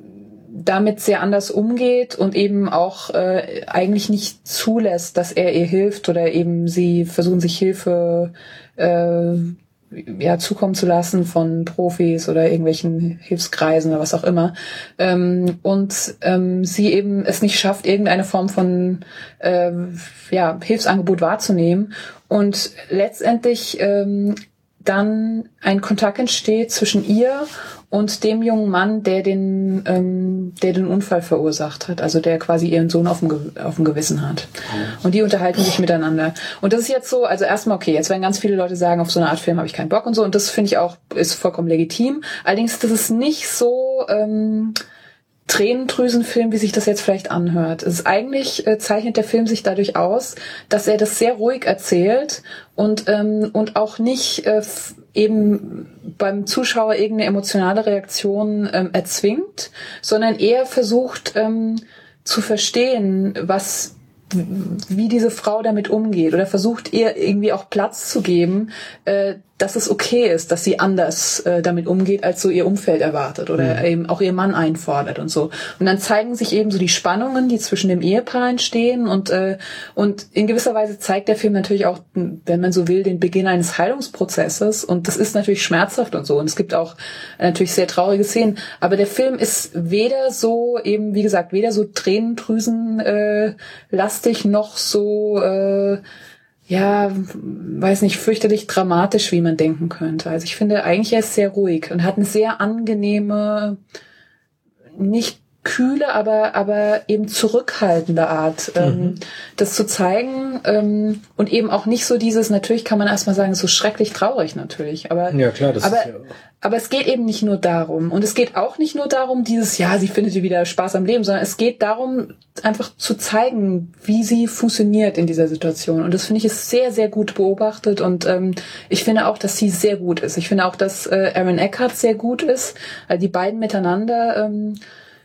damit sehr anders umgeht und eben auch äh, eigentlich nicht zulässt, dass er ihr hilft oder eben sie versuchen, sich Hilfe äh, ja zukommen zu lassen von Profis oder irgendwelchen Hilfskreisen oder was auch immer. Ähm, und ähm, sie eben es nicht schafft, irgendeine Form von äh, ja, Hilfsangebot wahrzunehmen. Und letztendlich ähm, dann ein Kontakt entsteht zwischen ihr und dem jungen Mann, der den, ähm, der den Unfall verursacht hat, also der quasi ihren Sohn auf dem, Ge- auf dem Gewissen hat. Und die unterhalten sich miteinander. Und das ist jetzt so, also erstmal, okay, jetzt werden ganz viele Leute sagen, auf so eine Art Film habe ich keinen Bock und so, und das finde ich auch, ist vollkommen legitim. Allerdings, das ist nicht so ähm, Tränendrüsenfilm, wie sich das jetzt vielleicht anhört. Es ist eigentlich, äh, zeichnet der Film sich dadurch aus, dass er das sehr ruhig erzählt und, ähm, und auch nicht äh, f- eben beim Zuschauer irgendeine emotionale Reaktion ähm, erzwingt, sondern eher versucht ähm, zu verstehen, was, wie diese Frau damit umgeht, oder versucht ihr irgendwie auch Platz zu geben, äh, dass es okay ist, dass sie anders äh, damit umgeht, als so ihr Umfeld erwartet oder mhm. eben auch ihr Mann einfordert und so. Und dann zeigen sich eben so die Spannungen, die zwischen dem Ehepaar entstehen, und äh, und in gewisser Weise zeigt der Film natürlich auch, wenn man so will, den Beginn eines Heilungsprozesses, und das ist natürlich schmerzhaft und so, und es gibt auch äh, natürlich sehr traurige Szenen, aber der Film ist weder so eben, wie gesagt, weder so Tränendrüsen äh, lastig noch so äh, ja, weiß nicht, fürchterlich dramatisch, wie man denken könnte. Also ich finde, eigentlich er ist sehr ruhig und hat eine sehr angenehme, nicht kühle, aber aber eben zurückhaltende Art, mhm. ähm, das zu zeigen, ähm, und eben auch nicht so dieses, natürlich kann man erstmal sagen, so schrecklich traurig natürlich, aber ja, klar, das aber, ist ja aber es geht eben nicht nur darum, und es geht auch nicht nur darum, dieses, ja, sie findet wieder Spaß am Leben, sondern es geht darum, einfach zu zeigen, wie sie funktioniert in dieser Situation, und das finde ich ist sehr, sehr gut beobachtet, und ähm, ich finde auch, dass sie sehr gut ist. Ich finde auch, dass äh, Aaron Eckhart sehr gut ist, also die beiden miteinander ähm,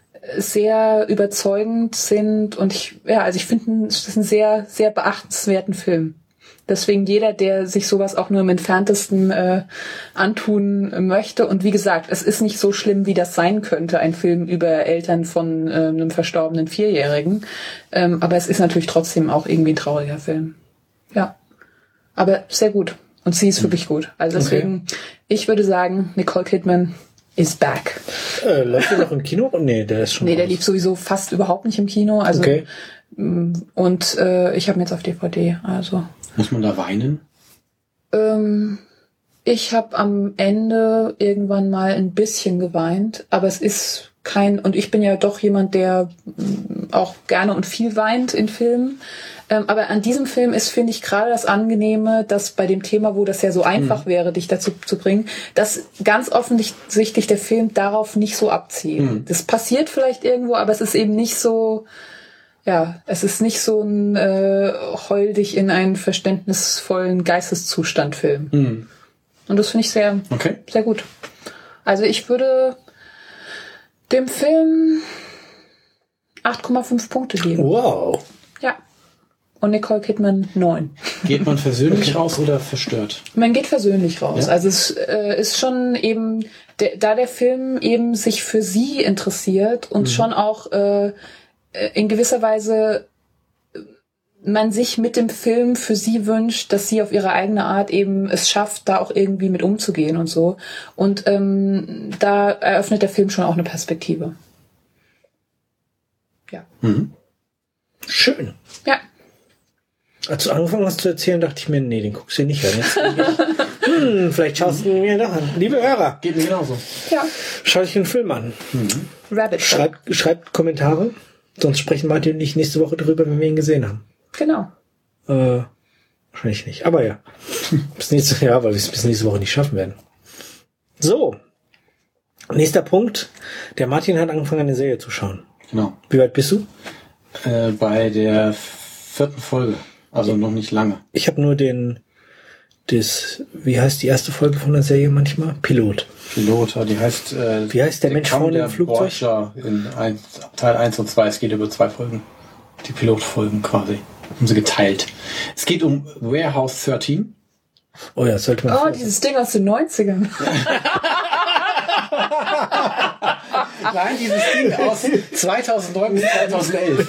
sehr überzeugend sind, und ich, ja, also ich finde, das ist ein sehr, sehr beachtenswerten Film. Deswegen jeder, der sich sowas auch nur im Entferntesten äh, antun möchte, und wie gesagt, es ist nicht so schlimm, wie das sein könnte, ein Film über Eltern von äh, einem verstorbenen Vierjährigen, ähm, aber es ist natürlich trotzdem auch irgendwie ein trauriger Film. Ja, aber sehr gut, und sie ist wirklich gut. Also deswegen, okay. Ich würde sagen, Nicole Kidman is back. Äh, läuft der noch im Kino? Nee, der ist schon Nee, der raus. lief sowieso fast überhaupt nicht im Kino. Also, okay. Und äh, ich habe ihn jetzt auf D V D. Also. Muss man da weinen? Ähm, ich habe am Ende irgendwann mal ein bisschen geweint, aber es ist kein, und ich bin ja doch jemand, der auch gerne und viel weint in Filmen. Ähm, aber an diesem Film ist, finde ich, gerade das Angenehme, dass bei dem Thema, wo das ja so einfach mhm. wäre, dich dazu zu bringen, dass ganz offensichtlich der Film darauf nicht so abzielt. Mhm. Das passiert vielleicht irgendwo, aber es ist eben nicht so, ja, es ist nicht so ein äh, heul dich in einen verständnisvollen Geisteszustand-Film. Mhm. Und das finde ich sehr, okay. sehr gut. Also ich würde dem Film acht Komma fünf Punkte geben. Wow. Ja. und Nicole Kidman neun. Geht man versöhnlich raus oder verstört? Man geht versöhnlich raus. Ja? Also es äh, ist schon eben, de, da der Film eben sich für sie interessiert und mhm. schon auch äh, in gewisser Weise man sich mit dem Film für sie wünscht, dass sie auf ihre eigene Art eben es schafft, da auch irgendwie mit umzugehen und so. Und ähm, da eröffnet der Film schon auch eine Perspektive. Ja. Mhm. Schön. Ja. Als du angefangen hast zu erzählen, dachte ich mir, nee, den guckst du nicht an. Jetzt hm, vielleicht schaust du ihn mir doch an. Liebe Hörer. Geht mir genauso. Ja. Schau dich den Film an. Mhm. Rabbit. Schreibt, schreibt Kommentare. Sonst sprechen Martin und ich nächste Woche drüber, wenn wir ihn gesehen haben. Genau. Äh, wahrscheinlich nicht. Aber ja. Bis nächste, ja, weil wir es bis nächste Woche nicht schaffen werden. So. Nächster Punkt. Der Martin hat angefangen, eine Serie zu schauen. Genau. Wie weit bist du? Äh, bei der vierten Folge. Also noch nicht lange. Ich habe nur den, das, wie heißt die erste Folge von der Serie manchmal? Pilot. Pilot, die heißt, äh, wie heißt der, der Mensch vorne im Flugzeug? Borgia in ein, Teil eins und zwei. Es geht über zwei Folgen. Die Pilotfolgen quasi. Haben sie geteilt. Es geht um Warehouse dreizehn. Oh ja, sollte man. Oh, vor. Dieses Ding aus den neunzigern. Nein, dieses Ding aus zweitausendneun bis zweitausendelf.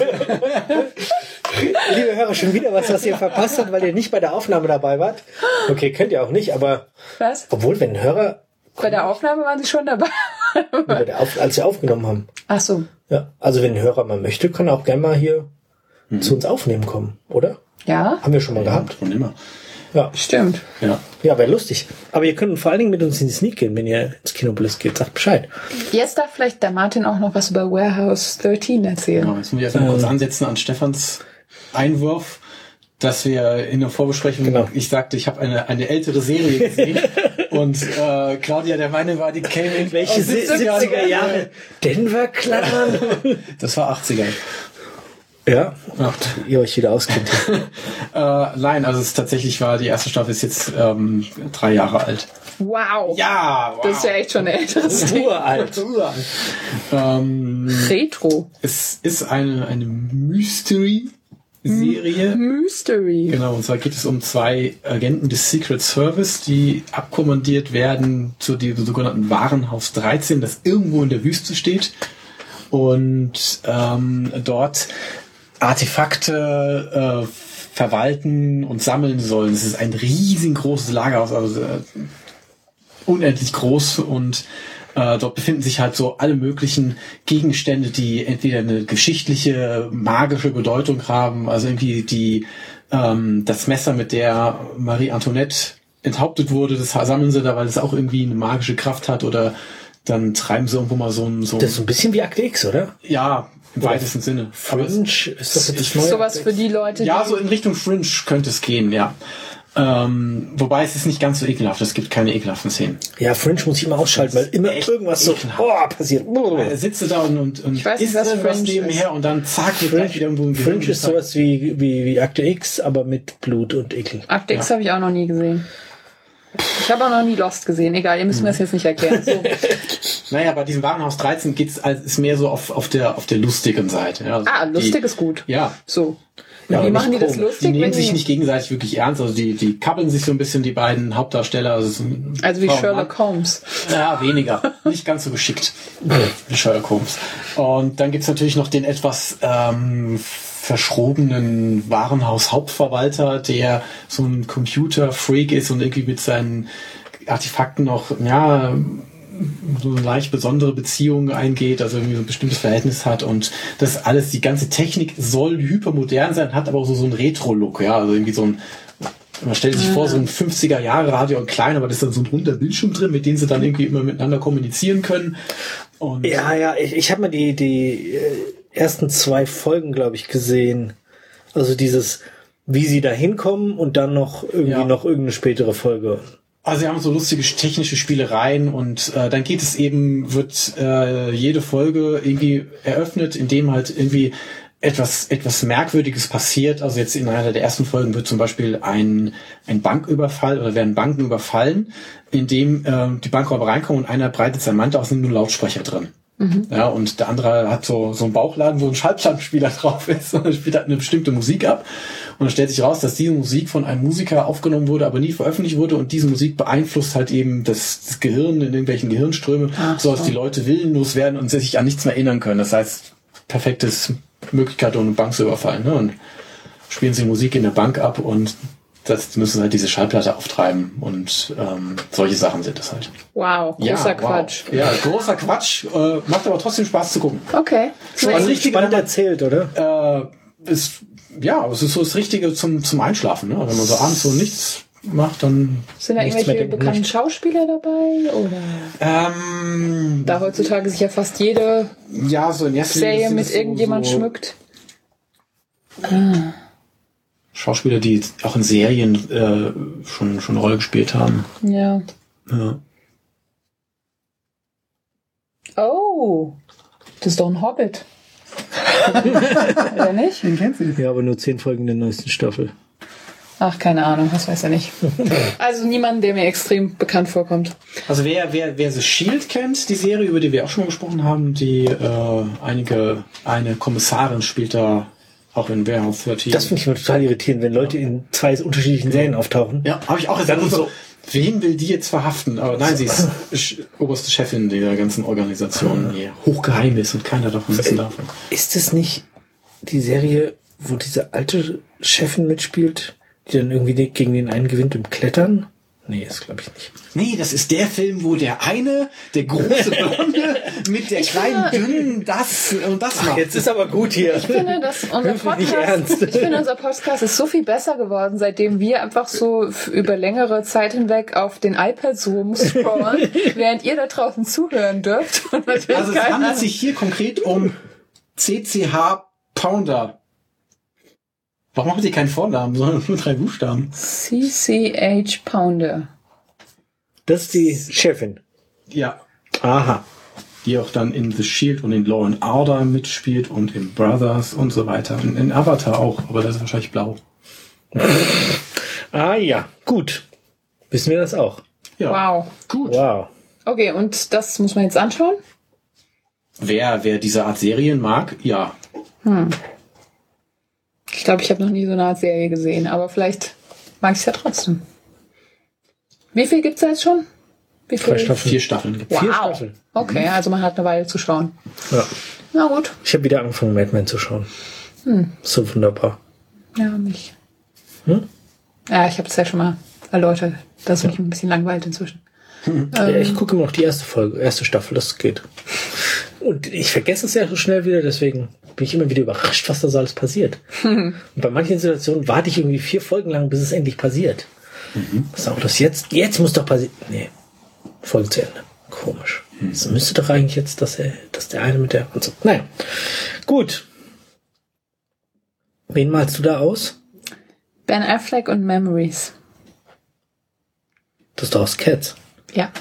Liebe Hörer, schon wieder was, was ihr verpasst habt, weil ihr nicht bei der Aufnahme dabei wart. Okay, könnt ihr auch nicht, aber... Was? Obwohl, wenn ein Hörer... Bei der Aufnahme waren sie schon dabei. Bei der Auf- als sie aufgenommen haben. Ach so. Ja, also wenn ein Hörer mal möchte, kann er auch gerne mal hier mhm. zu uns aufnehmen kommen, oder? Ja. Haben wir schon mal ja, gehabt. Schon immer. Ja. Stimmt. Ja. Ja, wäre lustig. Aber ihr könnt vor allen Dingen mit uns in die Sneak gehen, wenn ihr ins Kinopolis geht. Sagt Bescheid. Jetzt darf vielleicht der Martin auch noch was über Warehouse dreizehn erzählen. Genau, jetzt muss ich erst mal kurz ansetzen an Stefans Einwurf, dass wir in der Vorbesprechung, genau. ich sagte, ich habe eine, eine ältere Serie gesehen und äh, Claudia der Meinung war, die käme in welche siebziger Jahre? Denver Klammern? Das war achtziger. Ja, ja. Ihr euch wieder auskennt. äh, nein, also es tatsächlich war, die erste Staffel ist jetzt ähm, drei Jahre alt. Wow. Ja, wow. Das ist ja echt schon ein älteres Ding. Uralt. Uralt. Ähm, Retro. Es ist eine, eine Mystery Serie. Mystery. Genau, und zwar geht es um zwei Agenten des Secret Service, die abkommandiert werden zu dem sogenannten Warenhaus dreizehn, das irgendwo in der Wüste steht und ähm, dort Artefakte äh, verwalten und sammeln sollen. Es ist ein riesengroßes Lagerhaus, also äh, unendlich groß und Äh, dort befinden sich halt so alle möglichen Gegenstände, die entweder eine geschichtliche, magische Bedeutung haben, also irgendwie die ähm, das Messer, mit der Marie Antoinette enthauptet wurde, das sammeln sie da, weil es auch irgendwie eine magische Kraft hat, oder dann treiben sie irgendwo mal so ein... So das ist ein bisschen wie Akte X, oder? Ja, im weitesten Sinne. Fringe, ist das jetzt neu? Sowas für die Leute, ja, die so in Richtung Fringe könnte es gehen, ja. Ähm, wobei es ist nicht ganz so ekelhaft, es gibt keine ekelhaften Szenen. Ja, Fringe muss ich immer ausschalten, weil immer irgendwas so oh, passiert. Er sitzt da und, und, und ich weiß nicht, isst was was Fringe nebenher ist. Und dann zack, wird gleich wieder irgendwo ein Fringe Gehirn ist sowas wie, wie, wie Akte X, aber mit Blut und Ekel. Akte X Ja. habe ich auch noch nie gesehen. Ich habe auch noch nie Lost gesehen. Egal, ihr müsst mir das jetzt nicht erklären. So. Naja, bei diesem Warenhaus dreizehn geht's als ist mehr so auf, auf der auf der lustigen Seite. Ja, also Ah, lustig die, ist gut. Ja. So. Ja, Wie aber machen die nicht das komisch. lustig? Die nehmen wenn sich die- nicht gegenseitig wirklich ernst, also die, die kappeln sich so ein bisschen, die beiden Hauptdarsteller. Also, es ist ein Also wie Frau und Sherlock Mann. Holmes. Ja, weniger. Nicht ganz so geschickt wie Sherlock Holmes. Und dann gibt's natürlich noch den etwas ähm, verschrobenen Warenhaus-Hauptverwalter, der so ein Computer-Freak ist und irgendwie mit seinen Artefakten auch, ja, so eine leicht besondere Beziehung eingeht, also irgendwie so ein bestimmtes Verhältnis hat, und das alles, die ganze Technik soll hypermodern sein, hat aber auch so, so einen Retro-Look, ja, also irgendwie so ein, man stellt sich vor, so ein fünfziger-Jahre-Radio und klein, aber da ist dann so ein runder Bildschirm drin, mit dem sie dann irgendwie immer miteinander kommunizieren können. Und Ja, ja, ich, ich habe mal die, die äh, ersten zwei Folgen, glaube ich, gesehen. Also dieses, wie sie da hinkommen und dann noch irgendwie Ja. noch irgendeine spätere Folge. Also sie haben so lustige technische Spielereien, und äh, dann geht es eben, wird äh, jede Folge irgendwie eröffnet, indem halt irgendwie etwas etwas Merkwürdiges passiert. Also jetzt in einer der ersten Folgen wird zum Beispiel ein ein Banküberfall, oder werden Banken überfallen, in dem äh, die Bankräuber reinkommen und einer breitet seinen Mantel aus und nur Lautsprecher drin. Mhm. Ja, und der andere hat so so einen Bauchladen, wo ein Schallplattenspieler drauf ist, und spielt halt eine bestimmte Musik ab. Und dann stellt sich raus, dass diese Musik von einem Musiker aufgenommen wurde, aber nie veröffentlicht wurde und diese Musik beeinflusst halt eben das, das Gehirn in irgendwelchen Gehirnströmen, Ach, so dass die Leute willenlos werden und sich an nichts mehr erinnern können. Das heißt, perfektes Möglichkeit, um eine Bank zu überfallen. Ne? Und spielen sie Musik in der Bank ab und das müssen halt diese Schallplatte auftreiben und ähm, solche Sachen sind das halt. Wow, großer ja, Quatsch. Wow. Ja, großer Quatsch, äh, macht aber trotzdem Spaß zu gucken. Okay. Das ist richtig spannend erzählt, oder? Äh, ist, ja, es ist so das Richtige zum zum Einschlafen. Ne? Wenn man so abends so nichts macht, dann... Sind da irgendwelche bekannten nicht. Schauspieler dabei? Oder? Ähm, da heutzutage sich ja fast jede ja, so in Serie mit so, irgendjemand so schmückt. Ah. Schauspieler, die auch in Serien äh, schon schon eine Rolle gespielt haben. Ja. Ja. Oh, das ist doch ein Hobbit. Oder nicht? Den kennst du? Ja, aber nur zehn Folgen der neuesten Staffel. Ach, keine Ahnung, das weiß er nicht. Also niemand, der mir extrem bekannt vorkommt. Also wer wer wer The Shield kennt, die Serie, über die wir auch schon mal gesprochen haben, die äh, einige eine Kommissarin spielt da auch in Warehouse dreizehn. Das finde ich immer total irritierend, wenn Leute in zwei unterschiedlichen ja. Serien auftauchen. Ja, habe ich auch gesagt. So, wen will die jetzt verhaften? Aber nein, sie ist sch- oberste Chefin der ganzen Organisation, die hochgeheim ist und keiner davon wissen darf. Ist es nicht die Serie, wo diese alte Chefin mitspielt, die dann irgendwie gegen den einen gewinnt im Klettern? Nee, das glaube ich nicht. Nee, das ist der Film, wo der eine, der große Blonde mit der ich kleinen, finde, dünnen, das und das macht. Jetzt ist aber gut hier. Ich finde, dass unser Podcast, ich finde, unser Podcast ist so viel besser geworden, seitdem wir einfach so über längere Zeit hinweg auf den iPads rumscrollen, während ihr da draußen zuhören dürft. Und also es handelt sich hier konkret um C C H Pounder. Warum machen die keinen Vornamen, sondern nur drei Buchstaben? C C H Pounder. Das ist die Chefin. Ja. Aha. Die auch dann in The Shield und in Law and Order mitspielt und in Brothers und so weiter. Und in Avatar auch, aber das ist wahrscheinlich blau. Ah ja, gut. Wissen wir das auch. Ja. Wow. Gut. Wow. Okay, und das muss man jetzt anschauen? Wer, wer diese Art Serien mag, ja. Hm. Ich glaube, ich habe noch nie so eine Art Serie gesehen, aber vielleicht mag ich es ja trotzdem. Wie viel gibt's da jetzt schon? Wie viel? Staffeln. Vier Staffeln. Wow. Vier Staffeln. Okay, also man hat eine Weile zu schauen. Ja. Na gut. Ich habe wieder angefangen, Mad Men zu schauen. Hm. So wunderbar. Ja, mich. Hm? Ja, ich habe es ja schon mal erläutert, dass es mich ein bisschen langweilt inzwischen. Hm. Ähm, ja, ich gucke immer noch die erste Folge, erste Staffel, das geht. Und ich vergesse es ja so schnell wieder, deswegen bin ich immer wieder überrascht, was da so alles passiert. Und bei manchen Situationen warte ich irgendwie vier Folgen lang, bis es endlich passiert. Mhm. Was ist auch das jetzt? Jetzt muss doch passieren. Nee, Folge zu Ende. Komisch. Mhm. Es müsste doch eigentlich jetzt, dass er, dass der eine mit der und so. Naja, gut. Wen malst du da aus? Ben Affleck und Memories. Das ist doch aus Cats. Ja.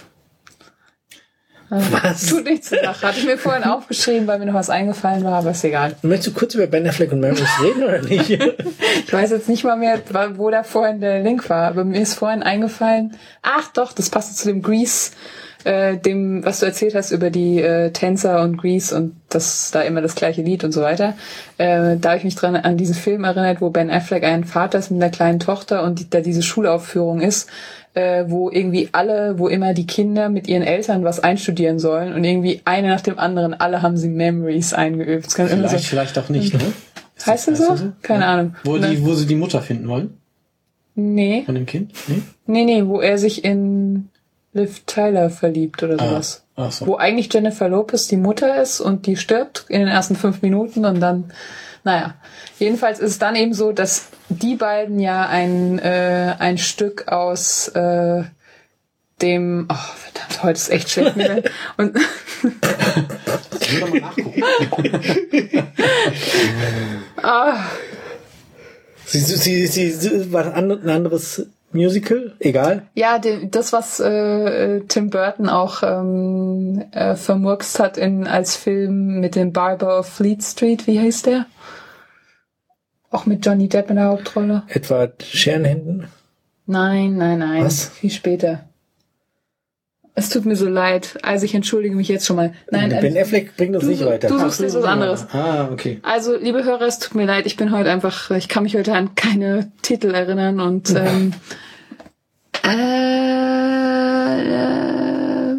Was? Tut nichts zu Sache. Hatte ich mir vorhin aufgeschrieben, weil mir noch was eingefallen war, aber ist egal. Möchtest du kurz über Ben Affleck und Memories reden oder nicht? Ich weiß jetzt nicht mal mehr, wo da vorhin der Link war, aber mir ist vorhin eingefallen, ach doch, das passt zu dem Grease, äh, dem, was du erzählt hast über die äh, Tänzer und Grease und das da immer das gleiche Lied und so weiter. Äh, da habe ich mich dran an diesen Film erinnert, wo Ben Affleck ein Vater ist mit einer kleinen Tochter und die, da diese Schulaufführung ist, äh, wo irgendwie alle, wo immer die Kinder mit ihren Eltern was einstudieren sollen und irgendwie eine nach dem anderen, alle haben sie Memories eingeübt. Das kann vielleicht, so, vielleicht auch nicht, ne? Ist heißt das, das so? so? Keine ja. Ahnung. Wo, die, wo sie die Mutter finden wollen? Nee. Von dem Kind? Nee? Nee, nee, wo er sich in Liv Tyler verliebt oder sowas. Ah, ach so. Wo eigentlich Jennifer Lopez die Mutter ist und die stirbt in den ersten fünf Minuten und dann, naja. Jedenfalls ist es dann eben so, dass die beiden ja ein, äh, ein Stück aus äh, dem, oh verdammt, heute ist echt schlecht. Und ich will doch mal nachgucken. ah. Sie, sie, sie, sie war ein anderes Musical? Egal? Ja, de, das, was äh, Tim Burton auch ähm, äh, vermurkst hat in als Film mit dem Barber of Fleet Street, wie heißt der? Auch mit Johnny Depp in der Hauptrolle. Edward Scherenhänden? Nein, nein, nein. Was? Viel später. Es tut mir so leid. Also ich entschuldige mich jetzt schon mal. Nein, Ben Affleck bringt uns du, nicht weiter. Du suchst jetzt was anderes. Ah, okay. Also, liebe Hörer, es tut mir leid. Ich bin heute einfach, ich kann mich heute an keine Titel erinnern und ähm, äh,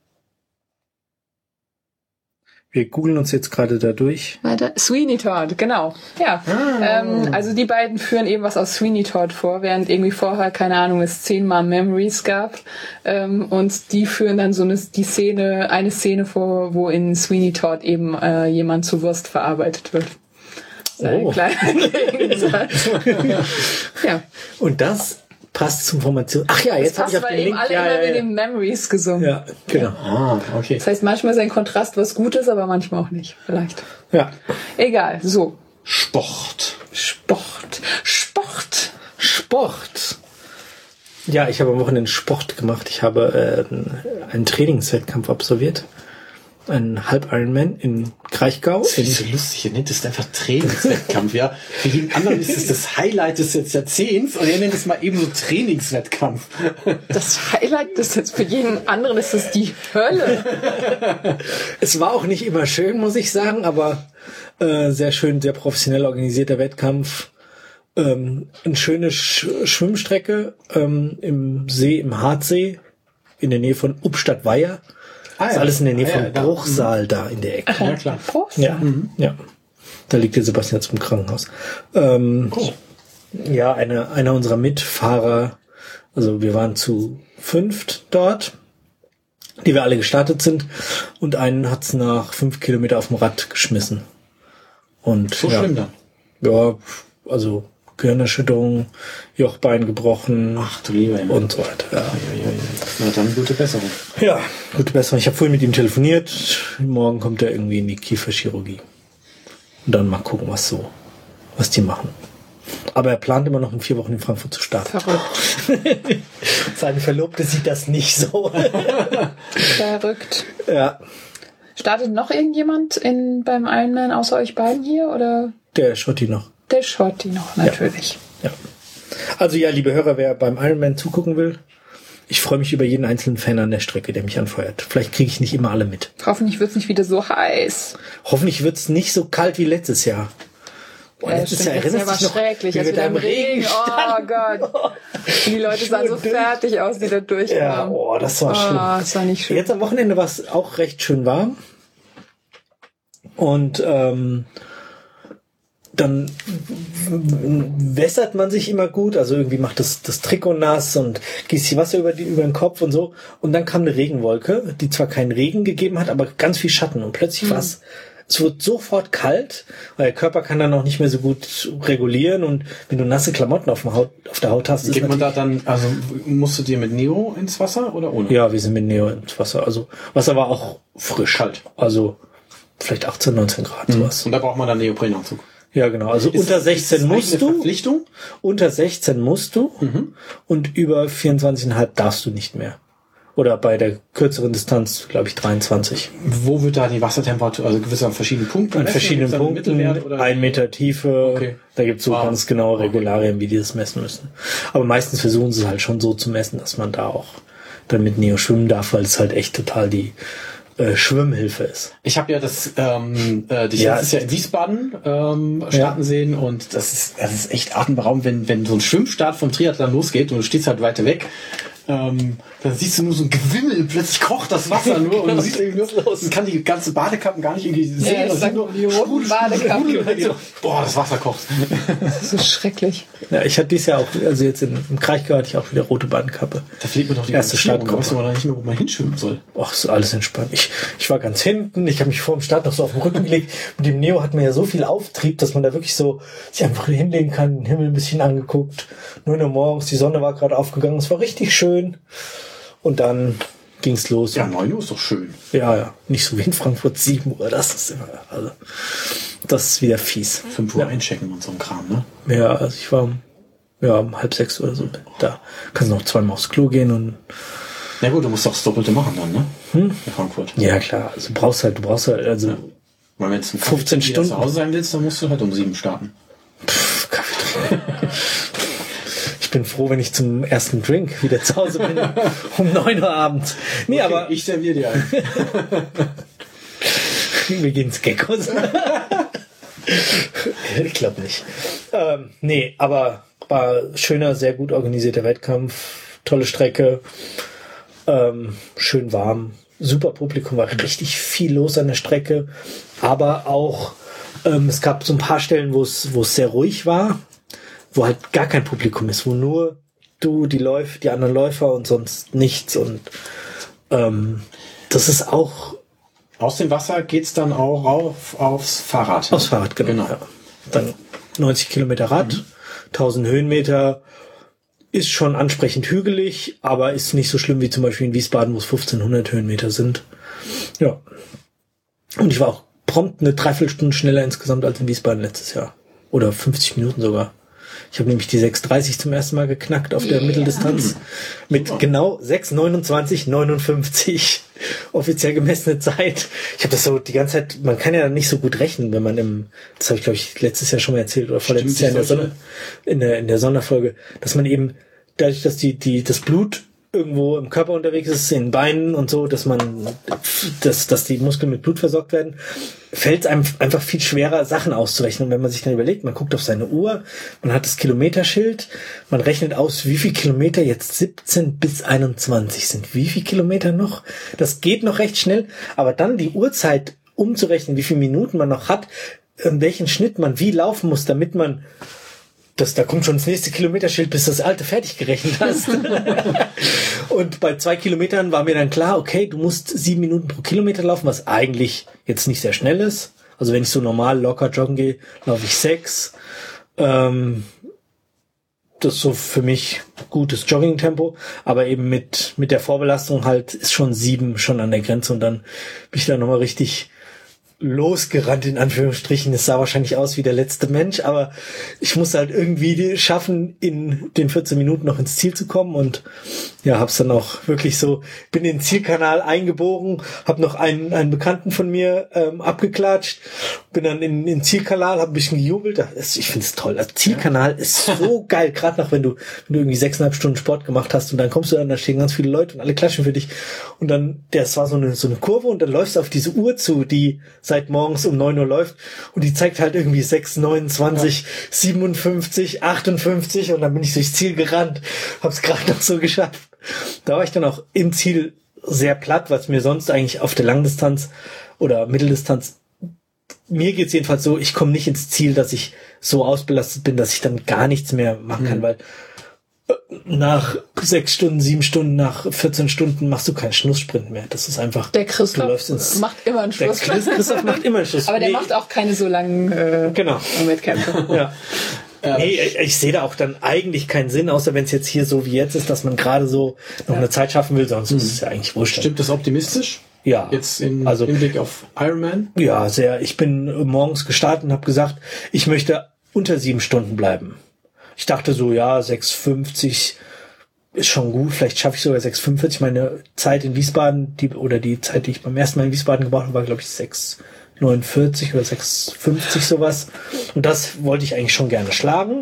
Wir googeln uns jetzt gerade da durch. weiter. Sweeney Todd, genau. Ja. Ah. Ähm, also die beiden führen eben was aus Sweeney Todd vor, während irgendwie vorher, keine Ahnung, es zehnmal Memories gab. Ähm, und die führen dann so eine, die Szene, eine Szene vor, wo in Sweeney Todd eben äh, jemand zu Wurst verarbeitet wird. So ein Oh. kleiner Gegensatz. Ja. Und das passt zum Formation. Ach ja, jetzt habe Das ich auf passt, weil den eben Link. alle Ja, immer ja, mit ja. den Memories gesungen. ja, genau. Ah, okay. Das heißt, manchmal ist ein Kontrast was Gutes, aber manchmal auch nicht. Vielleicht. Ja. Egal. So. Sport. Sport. Sport. Sport. Ja, ich habe am Wochenende Sport gemacht. Ich habe äh, einen Trainingswettkampf absolviert. Ein Halb-Ironman in Kraichgau. Das finde ich so lustig. Ihr nennt es einfach Trainingswettkampf, ja. Für jeden anderen ist es das Highlight des Jahrzehnts und ihr nennt es mal eben so Trainingswettkampf. Das Highlight ist jetzt für jeden anderen ist es die Hölle. Es war auch nicht immer schön, muss ich sagen, aber äh, sehr schön, sehr professionell organisierter Wettkampf. Ähm, eine schöne Sch Schwimmstrecke ähm, im See, im Hartsee, in der Nähe von Ubstadt-Weiher. Ah, Das ist ja. alles in der Nähe Ah, von ja, da. Bruchsal, da in der Ecke. Ja, klar. Prost. Ja, ja. Da liegt der Sebastian jetzt im Krankenhaus. Ähm, Oh. Ja, einer, einer unserer Mitfahrer, also wir waren zu fünft dort, die wir alle gestartet sind, und einen hat's nach fünf Kilometer auf dem Rad geschmissen. Und So ja, schlimm dann. ja, also Gehirnerschütterung, Jochbein gebrochen Ach du lieber Himmel. und so weiter. Ja. Ja, ja, ja. Na dann gute Besserung. Ja, gute Besserung. Ich habe vorhin mit ihm telefoniert. Morgen kommt er irgendwie in die Kieferchirurgie. Und dann mal gucken, was so, was die machen. Aber er plant immer noch in vier Wochen in Frankfurt zu starten. Verrückt. Seine Verlobte sieht das nicht so. Verrückt. Ja, Startet noch irgendjemand in, beim Ironman außer euch beiden hier? Oder der Schotti noch. der Schotti noch, natürlich. Ja. Also ja, liebe Hörer, wer beim Ironman zugucken will, ich freue mich über jeden einzelnen Fan an der Strecke, der mich anfeuert. Vielleicht kriege ich nicht immer alle mit. Hoffentlich wird's nicht wieder so heiß. Hoffentlich wird's nicht so kalt wie letztes Jahr. Boah, Ja, letztes stimmt, Jahr letztes Jahr war erinnerst du dich noch, schrecklich, wie als wir da im Regen Oh standen? Gott. Die Leute sahen so Schuhe fertig aus, die da Ja, durchkamen. oh, das war Ah, schlimm. das war nicht schön. Jetzt am Wochenende war es auch recht schön warm. Und ähm, dann wässert man sich immer gut, also irgendwie macht das, das Trikot nass und gießt die Wasser über, die, über den Kopf und so. Und dann kam eine Regenwolke, die zwar keinen Regen gegeben hat, aber ganz viel Schatten. Und plötzlich Mhm. war es, es wird sofort kalt, weil der Körper kann dann auch nicht mehr so gut regulieren. Und wenn du nasse Klamotten auf, dem Haut, auf der Haut hast, ist Geht man da natürlich- dann, also musst du dir mit Neo ins Wasser oder ohne? ja, wir sind mit Neo ins Wasser. Also Wasser war auch frisch. Kalt. Also vielleicht achtzehn, neunzehn Grad, sowas. Und da braucht man dann Neoprenanzug. Ja, genau. Also Ist- unter ist sechzehn das eigentlich musst eine du. Verpflichtung? Unter sechzehn musst du. Und über vierundzwanzig Komma fünf darfst du nicht mehr. Oder bei der kürzeren Distanz, glaube ich, dreiundzwanzig. Wo wird da die Wassertemperatur, also gewiss an verschiedenen Punkten? An messen? verschiedenen Gibt's da einen Punkten, Mittelwert oder? ein Meter Tiefe. Okay. Da gibt's so Wow. ganz genaue Regularien, wie die das messen müssen. Aber meistens versuchen sie es halt schon so zu messen, dass man da auch dann mit Neo schwimmen darf, weil es halt echt total die äh, Schwimmhilfe ist. Ich habe ja das, ähm, äh, dich Ja. letztes Jahr in Wiesbaden ähm, starten Ja. sehen und das ist, das ist echt atemberaubend, wenn, wenn so ein Schwimmstart vom Triathlon losgeht und du stehst halt weiter weg. Ähm, dann siehst du nur so ein Gewimmel, plötzlich kocht das Wasser nur und du siehst irgendwie nur, man kann die ganze Badekappen gar nicht irgendwie sehen. Ja, ich Das sag sind nur die roten Badekappen. Sprudel- Boah, das Wasser kocht. Das ist schrecklich. Ja, ich hatte dieses Jahr auch, also jetzt in, im Kraichgau hatte ich auch wieder rote Badekappe. Da fliegt man doch die Erste ganze Startgruppe. Da Startgruppe. weiß man doch nicht mehr, wo man hinschwimmen soll. Ach, ist alles entspannt. Ich, ich war ganz hinten, ich habe mich vor dem Start noch so auf den Rücken gelegt. Mit dem Neo hat man ja so viel Auftrieb, dass man da wirklich so sich einfach hinlegen kann, den Himmel ein bisschen angeguckt. neun Uhr morgens, die Sonne war gerade aufgegangen, es war richtig schön. Und dann ging's los. Ja, neun Uhr ist doch schön. Ja, ja. Nicht so wie in Frankfurt sieben Uhr. Das ist immer, also, das ist wieder fies. fünf Uhr einchecken und so ein Kram, ne? Ja, also ich war um, ja, um halb sechs oder so da. Kannst noch zweimal aufs Klo gehen und, Na gut, du musst doch das Doppelte machen dann, ne? Hm? In Frankfurt. ja klar, also du brauchst halt, du brauchst halt, also, Weil wenn du um fünfzehn wieder Stunden. zu Hause sein willst, dann musst du halt um sieben starten. pff, Kaffee trinken. ich bin froh, wenn ich zum ersten Drink wieder zu Hause bin, um neun Uhr abends. Nee, okay, aber ich serviere dir einen. wir gehen ins Geckos. Ich glaube nicht. Ähm, nee, aber war schöner, sehr gut organisierter Wettkampf, tolle Strecke, ähm, schön warm, super Publikum, war richtig viel los an der Strecke, aber auch ähm, es gab so ein paar Stellen, wo es wo es sehr ruhig war, wo halt gar kein Publikum ist, wo nur du, die Läufer, die anderen Läufer und sonst nichts, und ähm, das ist auch aus dem Wasser geht's dann auch auf, aufs Fahrrad. Aufs Fahrrad, genau. genau. Ja. Dann neunzig Kilometer Rad, mhm. tausend Höhenmeter, ist schon ansprechend hügelig, aber ist nicht so schlimm wie zum Beispiel in Wiesbaden, wo es fünfzehnhundert Höhenmeter sind. Ja. Und ich war auch prompt eine Dreiviertelstunde schneller insgesamt als in Wiesbaden letztes Jahr. Oder fünfzig Minuten sogar. Ich habe nämlich die sechs dreißig zum ersten Mal geknackt auf der yeah. Mitteldistanz. Mit oh. genau sechs neunundzwanzig neunundfünfzig offiziell gemessene Zeit. Ich habe das so die ganze Zeit, man kann ja nicht so gut rechnen, wenn man im, das habe ich glaube ich letztes Jahr schon mal erzählt oder vorletztes Jahr in der, Sonne, in der in der Sonderfolge, dass man eben dadurch, dass die die das Blut irgendwo im Körper unterwegs ist, in den Beinen und so, dass man, dass, dass die Muskeln mit Blut versorgt werden, fällt es einem einfach viel schwerer, Sachen auszurechnen. Und wenn man sich dann überlegt, man guckt auf seine Uhr, man hat das Kilometerschild, man rechnet aus, wie viel Kilometer jetzt siebzehn bis einundzwanzig sind. Wie viel Kilometer noch? Das geht noch recht schnell, aber dann die Uhrzeit umzurechnen, wie viele Minuten man noch hat, in welchen Schnitt man wie laufen muss, damit man Das, da kommt schon das nächste Kilometerschild, bis du das alte fertig gerechnet hast. Und bei zwei Kilometern war mir dann klar, okay, du musst sieben Minuten pro Kilometer laufen, was eigentlich jetzt nicht sehr schnell ist. Also wenn ich so normal locker joggen gehe, laufe ich sechs. Ähm, das ist so für mich gutes Jogging-Tempo. Aber eben mit, mit der Vorbelastung halt ist schon sieben schon an der Grenze. Und dann bin ich da nochmal richtig losgerannt, in Anführungsstrichen. Es sah wahrscheinlich aus wie der letzte Mensch, aber ich musste halt irgendwie schaffen, in den vierzehn Minuten noch ins Ziel zu kommen, und ja, hab's dann auch wirklich so, bin in den Zielkanal eingebogen, hab noch einen, einen Bekannten von mir ähm, abgeklatscht, bin dann in den Zielkanal, hab ein bisschen gejubelt. Ich find's toll. Also Zielkanal ist so geil, gerade noch, wenn du, wenn du irgendwie sechseinhalb Stunden Sport gemacht hast, und dann kommst du dann, da stehen ganz viele Leute und alle klatschen für dich, und dann, das war so eine, so eine Kurve, und dann läufst du auf diese Uhr zu, die seit morgens um neun Uhr läuft, und die zeigt halt irgendwie sechs neunundzwanzig, ja. siebenundfünfzig, achtundfünfzig, und dann bin ich durchs Ziel gerannt, hab's gerade noch so geschafft. Da war ich dann auch im Ziel sehr platt, was mir sonst eigentlich auf der Langdistanz oder Mitteldistanz, mir geht's jedenfalls so, ich komme nicht ins Ziel, dass ich so ausbelastet bin, dass ich dann gar nichts mehr machen kann, mhm. weil nach sechs Stunden, sieben Stunden, nach vierzehn Stunden machst du keinen Schlusssprint mehr. Das ist einfach... Der Christoph ins, macht immer einen Schlusssprint. Der Christoph macht immer einen Schlusssprint. Aber der nee. macht auch keine so langen äh, genau. Wettkämpfe. Ja. Nee, ich sehe da auch dann eigentlich keinen Sinn, außer wenn es jetzt hier so wie jetzt ist, dass man gerade so noch ja. eine Zeit schaffen will, sonst mhm. ist es ja eigentlich wurscht. Stimmt das optimistisch? Ja. Jetzt in also, Hinblick auf Ironman? Ja, sehr. Ich bin morgens gestartet und habe gesagt, ich möchte unter sieben Stunden bleiben. Ich dachte so, ja, sechs fünfzig ist schon gut, vielleicht schaffe ich sogar sechs fünfundvierzig. Meine Zeit in Wiesbaden, die oder die Zeit, die ich beim ersten Mal in Wiesbaden gebraucht habe, war, glaube ich, sechs neunundvierzig oder sechs fünfzig sowas. Und das wollte ich eigentlich schon gerne schlagen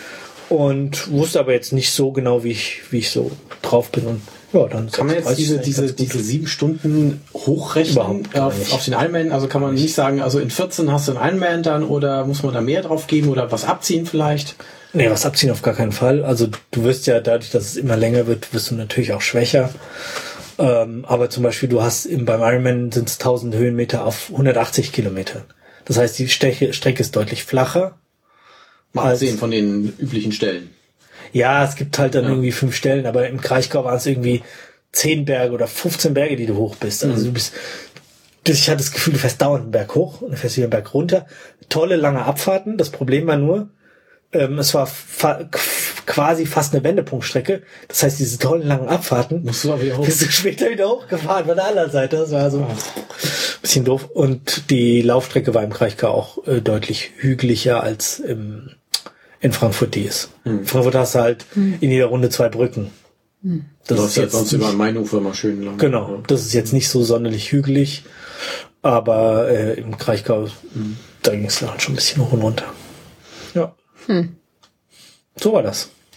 und wusste aber jetzt nicht so genau, wie ich wie ich so drauf bin. Und ja, dann kann man jetzt diese diese diese sieben Stunden hochrechnen auf, auf den Ironman? Also kann man nicht sagen, also in vierzehn hast du einen Ironman dann, oder muss man da mehr drauf geben oder was abziehen vielleicht? Nee, was abziehen auf gar keinen Fall. Also du wirst ja dadurch, dass es immer länger wird, wirst du natürlich auch schwächer. Ähm, aber zum Beispiel, du hast im, beim Ironman sind es tausend Höhenmeter auf hundertachtzig Kilometern. Das heißt, die Strecke, Strecke ist deutlich flacher. Mal sehen von den üblichen Stellen. Ja, es gibt halt dann ja. irgendwie fünf Stellen, aber im Kraichgau waren es irgendwie zehn Berge oder fünfzehn Berge, die du hoch bist. Also mhm. du bist, ich hatte das Gefühl, du fährst dauernd einen Berg hoch und du fährst wieder einen Berg runter. Tolle, lange Abfahrten. Das Problem war nur, ähm, es war fa- quasi fast eine Wendepunktstrecke. Das heißt, diese tollen langen Abfahrten musst du auch wieder hoch. Bist du später wieder hochgefahren von der anderen Seite. Das war so ein bisschen doof. Und die Laufstrecke war im Kraichgau auch äh, deutlich hügeliger als im, in Frankfurt die ist. Hm. In Frankfurt hast du halt hm. in jeder Runde zwei Brücken. Hm. Das ist jetzt sonst über Mainufer mal schön lang. Genau. Ja. Das ist jetzt nicht so sonderlich hügelig. Aber äh, im Kraichgau, hm. da ging es dann schon ein bisschen hoch und runter. Ja. Hm. So war das.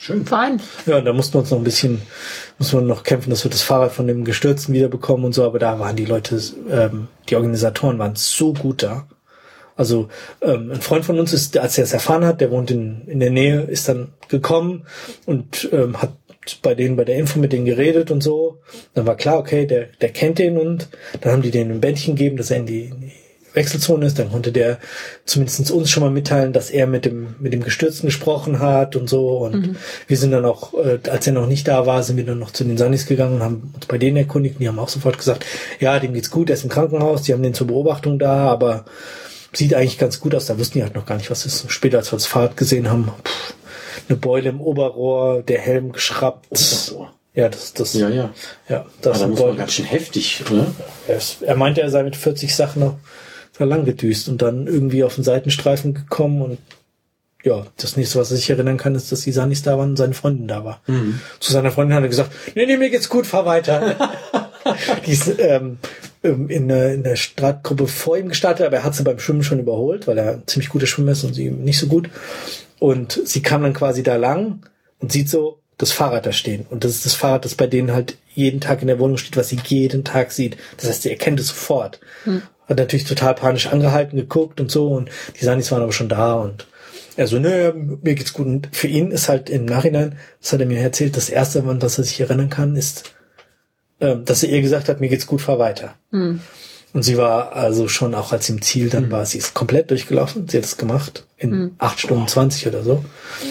Schön. Fein. Ja, da mussten wir uns noch ein bisschen, muss man noch kämpfen, dass wir das Fahrrad von dem Gestürzten wiederbekommen und so, aber da waren die Leute, ähm, die Organisatoren waren so gut da. Also ähm, ein Freund von uns ist, als er es erfahren hat, der wohnt in, in der Nähe, ist dann gekommen und ähm, hat bei denen bei der Info mit denen geredet und so. Dann war klar, okay, der der kennt den und dann haben die denen ein Bändchen gegeben, dass er in die, in die Wechselzone ist. Dann konnte der zumindest uns schon mal mitteilen, dass er mit dem mit dem Gestürzten gesprochen hat und so. Und mhm. wir sind dann auch, äh, als er noch nicht da war, sind wir dann noch zu den Sunnies gegangen und haben uns bei denen erkundigt. Und die haben auch sofort gesagt, ja, dem geht's gut, er ist im Krankenhaus, die haben den zur Beobachtung da, aber sieht eigentlich ganz gut aus. Da wussten die halt noch gar nicht, was ist. Später, als wir das Fahrrad gesehen haben, pff, eine Beule im Oberrohr, der Helm geschraubt. Oberrohr. Ja, das, das, ja, ja. ja, das ist ein ganz schön heftig, oder? Er, ist, er meinte, er sei mit vierzig Sachen noch da lang gedüst und dann irgendwie auf den Seitenstreifen gekommen und ja, das nächste, was er sich erinnern kann, ist, dass die Sunnies da waren und seine Freundin da war. Mhm. Zu seiner Freundin hat er gesagt, nee, nee, mir geht's gut, fahr weiter. Die ist ähm, in, der, in der Startgruppe vor ihm gestartet, aber er hat sie beim Schwimmen schon überholt, weil er ein ziemlich guter Schwimmer ist und sie nicht so gut. Und sie kam dann quasi da lang und sieht so das Fahrrad da stehen. Und das ist das Fahrrad, das bei denen halt jeden Tag in der Wohnung steht, was sie jeden Tag sieht. Das heißt, sie erkennt es sofort. Hm. Hat natürlich total panisch angehalten, geguckt und so. Und die Sunnies waren aber schon da. Und er so, nö, mir geht's gut. Und für ihn ist halt im Nachhinein, das hat er mir erzählt, das Erste, an was er sich erinnern kann, ist, ähm, dass er ihr gesagt hat, mir geht's gut, fahr weiter. Hm. Und sie war also schon, auch als sie im Ziel dann war, sie ist komplett durchgelaufen. Sie hat es gemacht in hm. acht Stunden zwanzig oder so.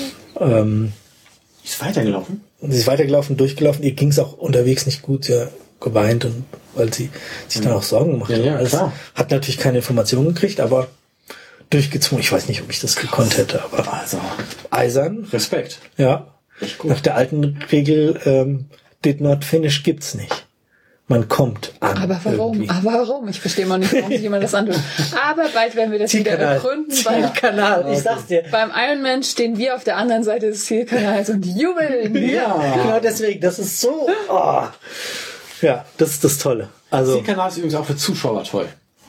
Ähm, sie ist weitergelaufen? Sie ist weitergelaufen, durchgelaufen. Ihr ging es auch unterwegs nicht gut. Sie hat geweint, und weil sie sich dann auch Sorgen gemacht ja, hat. Ja, also klar. Hat natürlich keine Informationen gekriegt, aber durchgezwungen. Ich weiß nicht, ob ich das gekonnt hätte, aber also eisern. Respekt. Ja. Echt gut. Nach der alten Regel ähm, did not finish gibt's nicht. Man kommt an. Aber warum? Irgendwie. Aber warum? Ich verstehe mal nicht, warum sich jemand das antut. Aber bald werden wir das wieder ergründen. Zielkanal, ich sag's dir. Beim Ironman stehen wir auf der anderen Seite des Zielkanals und jubeln. Ja, genau deswegen. Das ist so. Oh. Ja, das ist das Tolle. Also Zielkanal ist übrigens auch für Zuschauer toll.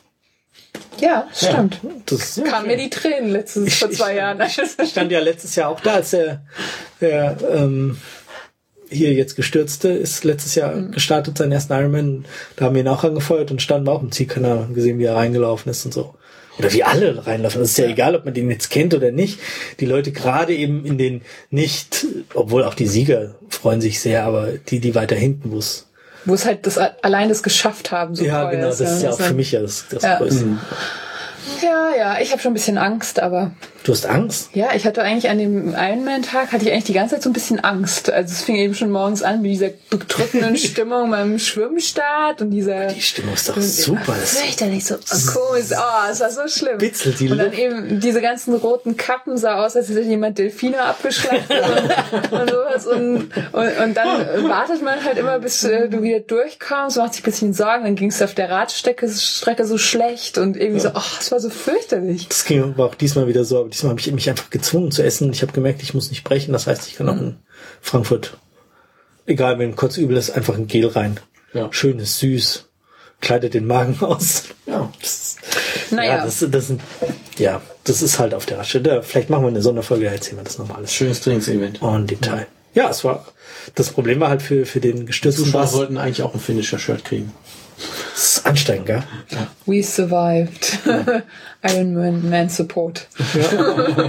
Ja, stimmt. Ja, das ja, kam mir die Tränen letztes ich, vor zwei ich, Jahren. Ich stand ja letztes Jahr auch da, als der, der ähm, hier jetzt Gestürzte ist letztes Jahr mhm. gestartet, seinen ersten Ironman. Da haben wir ihn auch angefeuert und standen wir auch im Zielkanal und gesehen, wie er reingelaufen ist und so. Oder wie alle reinlaufen. Das ist ja, ja egal, ob man den jetzt kennt oder nicht. Die Leute gerade eben in den nicht, obwohl auch die Sieger freuen sich sehr, aber die, die weiter hinten, wo es wo es halt das allein das geschafft haben. So ja, genau, das ist ja, ja auch für mich ja das, das ja. Größte. Mhm. Ja, ja, ich habe schon ein bisschen Angst, aber... Du hast Angst? Ja, ich hatte eigentlich an dem Ironman-Tag, hatte ich eigentlich die ganze Zeit so ein bisschen Angst. Also es fing eben schon morgens an mit dieser bedrückenden Stimmung beim Schwimmstart und dieser... Die Stimmung ist doch super. Fürchterlich, so oh, komisch, oh, es war so schlimm. Bitzelt die und dann Luft. eben diese ganzen roten Kappen sah aus, als hätte jemand Delfine abgeschlachtet und, und sowas. Und, und, und dann wartet man halt immer, bis äh, du wieder durchkommst, macht sich ein bisschen Sorgen, dann ging es auf der Radstrecke Strecke so schlecht und irgendwie ja. so, oh, es war so fürchterlich. Das ging aber auch diesmal wieder so, aber diesmal habe ich mich einfach gezwungen zu essen und ich habe gemerkt, ich muss nicht brechen, das heißt, ich kann auch in Frankfurt, egal, wenn kurz übel ist, einfach ein Gel rein. Ja. Schönes, süß, kleidet den Magen aus. Ja. Das, naja. Ja, das, das, ja, das ist halt auf der Rasche. Da, vielleicht machen wir eine Sonderfolge, da erzählen wir das nochmal alles. Schönes Trainingsevent. En Detail. Ja. ja, es war, das Problem war halt für, für den gestürzten Zuschauer sollten eigentlich auch ein Finisher-Shirt kriegen. Das ist anstrengend, gell? Ja. We survived. Ja. Ironman Man Support. Ja.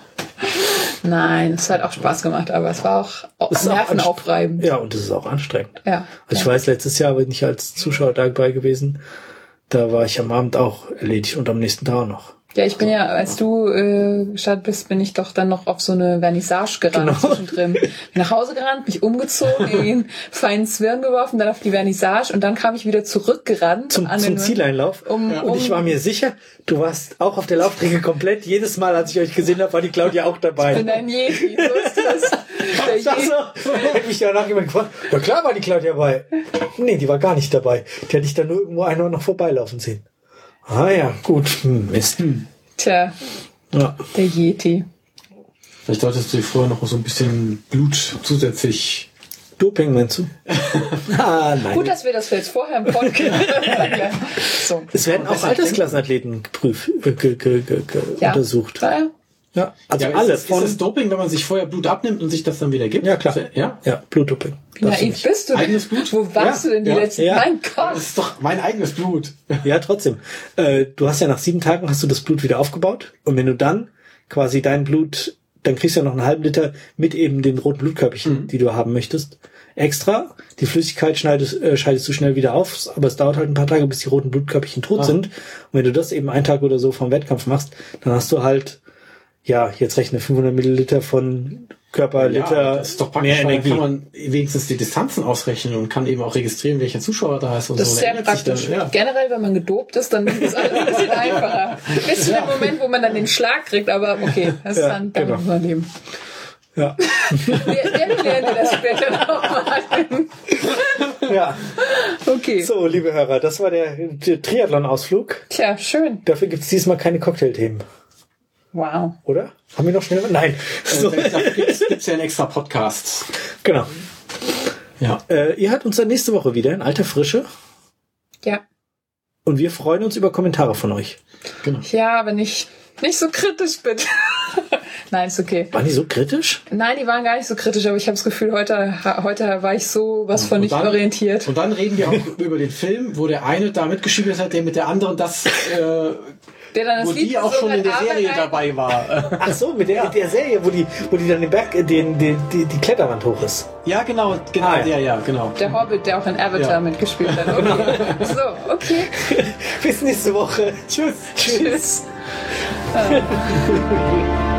Nein, es hat auch Spaß gemacht, aber es war auch nervenaufreibend. Ja, und es ist auch anstrengend. Ja. Also ich ja. weiß, letztes Jahr bin ich als Zuschauer dabei gewesen. Da war ich am Abend auch erledigt und am nächsten Tag noch. Ja, ich bin ja, als du äh, gestartet bist, bin ich doch dann noch auf so eine Vernissage gerannt genau. zwischendrin. Bin nach Hause gerannt, mich umgezogen, in den feinen Zwirn geworfen, dann auf die Vernissage und dann kam ich wieder zurückgerannt. Zum, an zum den, Zieleinlauf. Um, ja. Und um, ich war mir sicher, du warst auch auf der Laufstrecke komplett. Jedes Mal, als ich euch gesehen habe, war die Claudia auch dabei. Ich bin ein Yeti, so ist das. Der Yeti. So. Hätte mich danach jemand gefragt, ja klar war die Claudia dabei. Nee, die war gar nicht dabei. Die hatte ich dann nur irgendwo einer noch vorbeilaufen sehen. Ah ja, gut. Hm, Mist. Hm. Tja, ja. Der Yeti. Vielleicht solltest du dir vorher noch so ein bisschen Blut zusätzlich... Doping, meinst du? ah, nein. Gut, dass wir das jetzt vorher im Podcast... so. Es werden auch Altersklassenathleten geprüft, ge, ge, ge, ge, ja. untersucht. Ja. Ja, also ja, alles. Ist, ist es Doping, wenn man sich vorher Blut abnimmt und sich das dann wieder gibt? Ja, klar. Ja, ja Blutdoping. Wie naiv bist du? Eigenes Blut? Wo warst ja, du denn die ja, letzten? ja. Mein Gott. Das ist doch mein eigenes Blut. Ja, trotzdem. Äh, du hast ja nach sieben Tagen hast du das Blut wieder aufgebaut. Und wenn du dann quasi dein Blut, dann kriegst du ja noch einen halben Liter mit eben den roten Blutkörperchen, mhm. die du haben möchtest. Extra. Die Flüssigkeit schneidest, äh, scheidest du schnell wieder auf, aber es dauert halt ein paar Tage, bis die roten Blutkörperchen tot ah. sind. Und wenn du das eben einen Tag oder so vom Wettkampf machst, dann hast du halt, ja, jetzt rechne fünfhundert Milliliter von Körperliter ja, das ist doch praktisch, mehr Energie. Dann kann man wenigstens die Distanzen ausrechnen und kann eben auch registrieren, welcher Zuschauer da ist. Und das so. ist sehr praktisch. Dann, ja. Generell, wenn man gedopt ist, dann ist es alles ein bisschen einfacher. Bis zu ja. dem Moment, wo man dann den Schlag kriegt, aber okay, das ist ja, dann damit genau. Leben. Ja. Wir, wir lernen das später nochmal. Ja. Okay. So, liebe Hörer, das war der, der Triathlon-Ausflug. Tja, schön. Dafür gibt es diesmal keine Cocktailthemen. Wow. Oder? Haben wir noch schnell? Nein. So. Dafür gibt es ja einen extra Podcast. Genau. Ja. Äh, ihr hört uns dann nächste Woche wieder in alter Frische. Ja. Und wir freuen uns über Kommentare von euch. Genau. Ja, aber nicht, nicht so kritisch, bitte. Nein, ist okay. Waren die so kritisch? Nein, die waren gar nicht so kritisch, aber ich habe das Gefühl, heute, heute war ich so was von und nicht dann, orientiert. Und dann reden wir auch über den Film, wo der eine da mitgeschrieben hat, der mit der anderen das... Äh, der dann das wo Lied die auch schon in der Serie rein. dabei war. Ach so, mit der, ja. der Serie, wo die, wo die dann den Berg, den, den, die, die Kletterwand hoch ist. Ja, genau, genau, ah, ja. der, ja, genau. Der Hobbit, der auch in Avatar ja. mitgespielt hat. Okay. Genau. So, okay. Bis nächste Woche. Tschüss. Tschüss. Tschüss.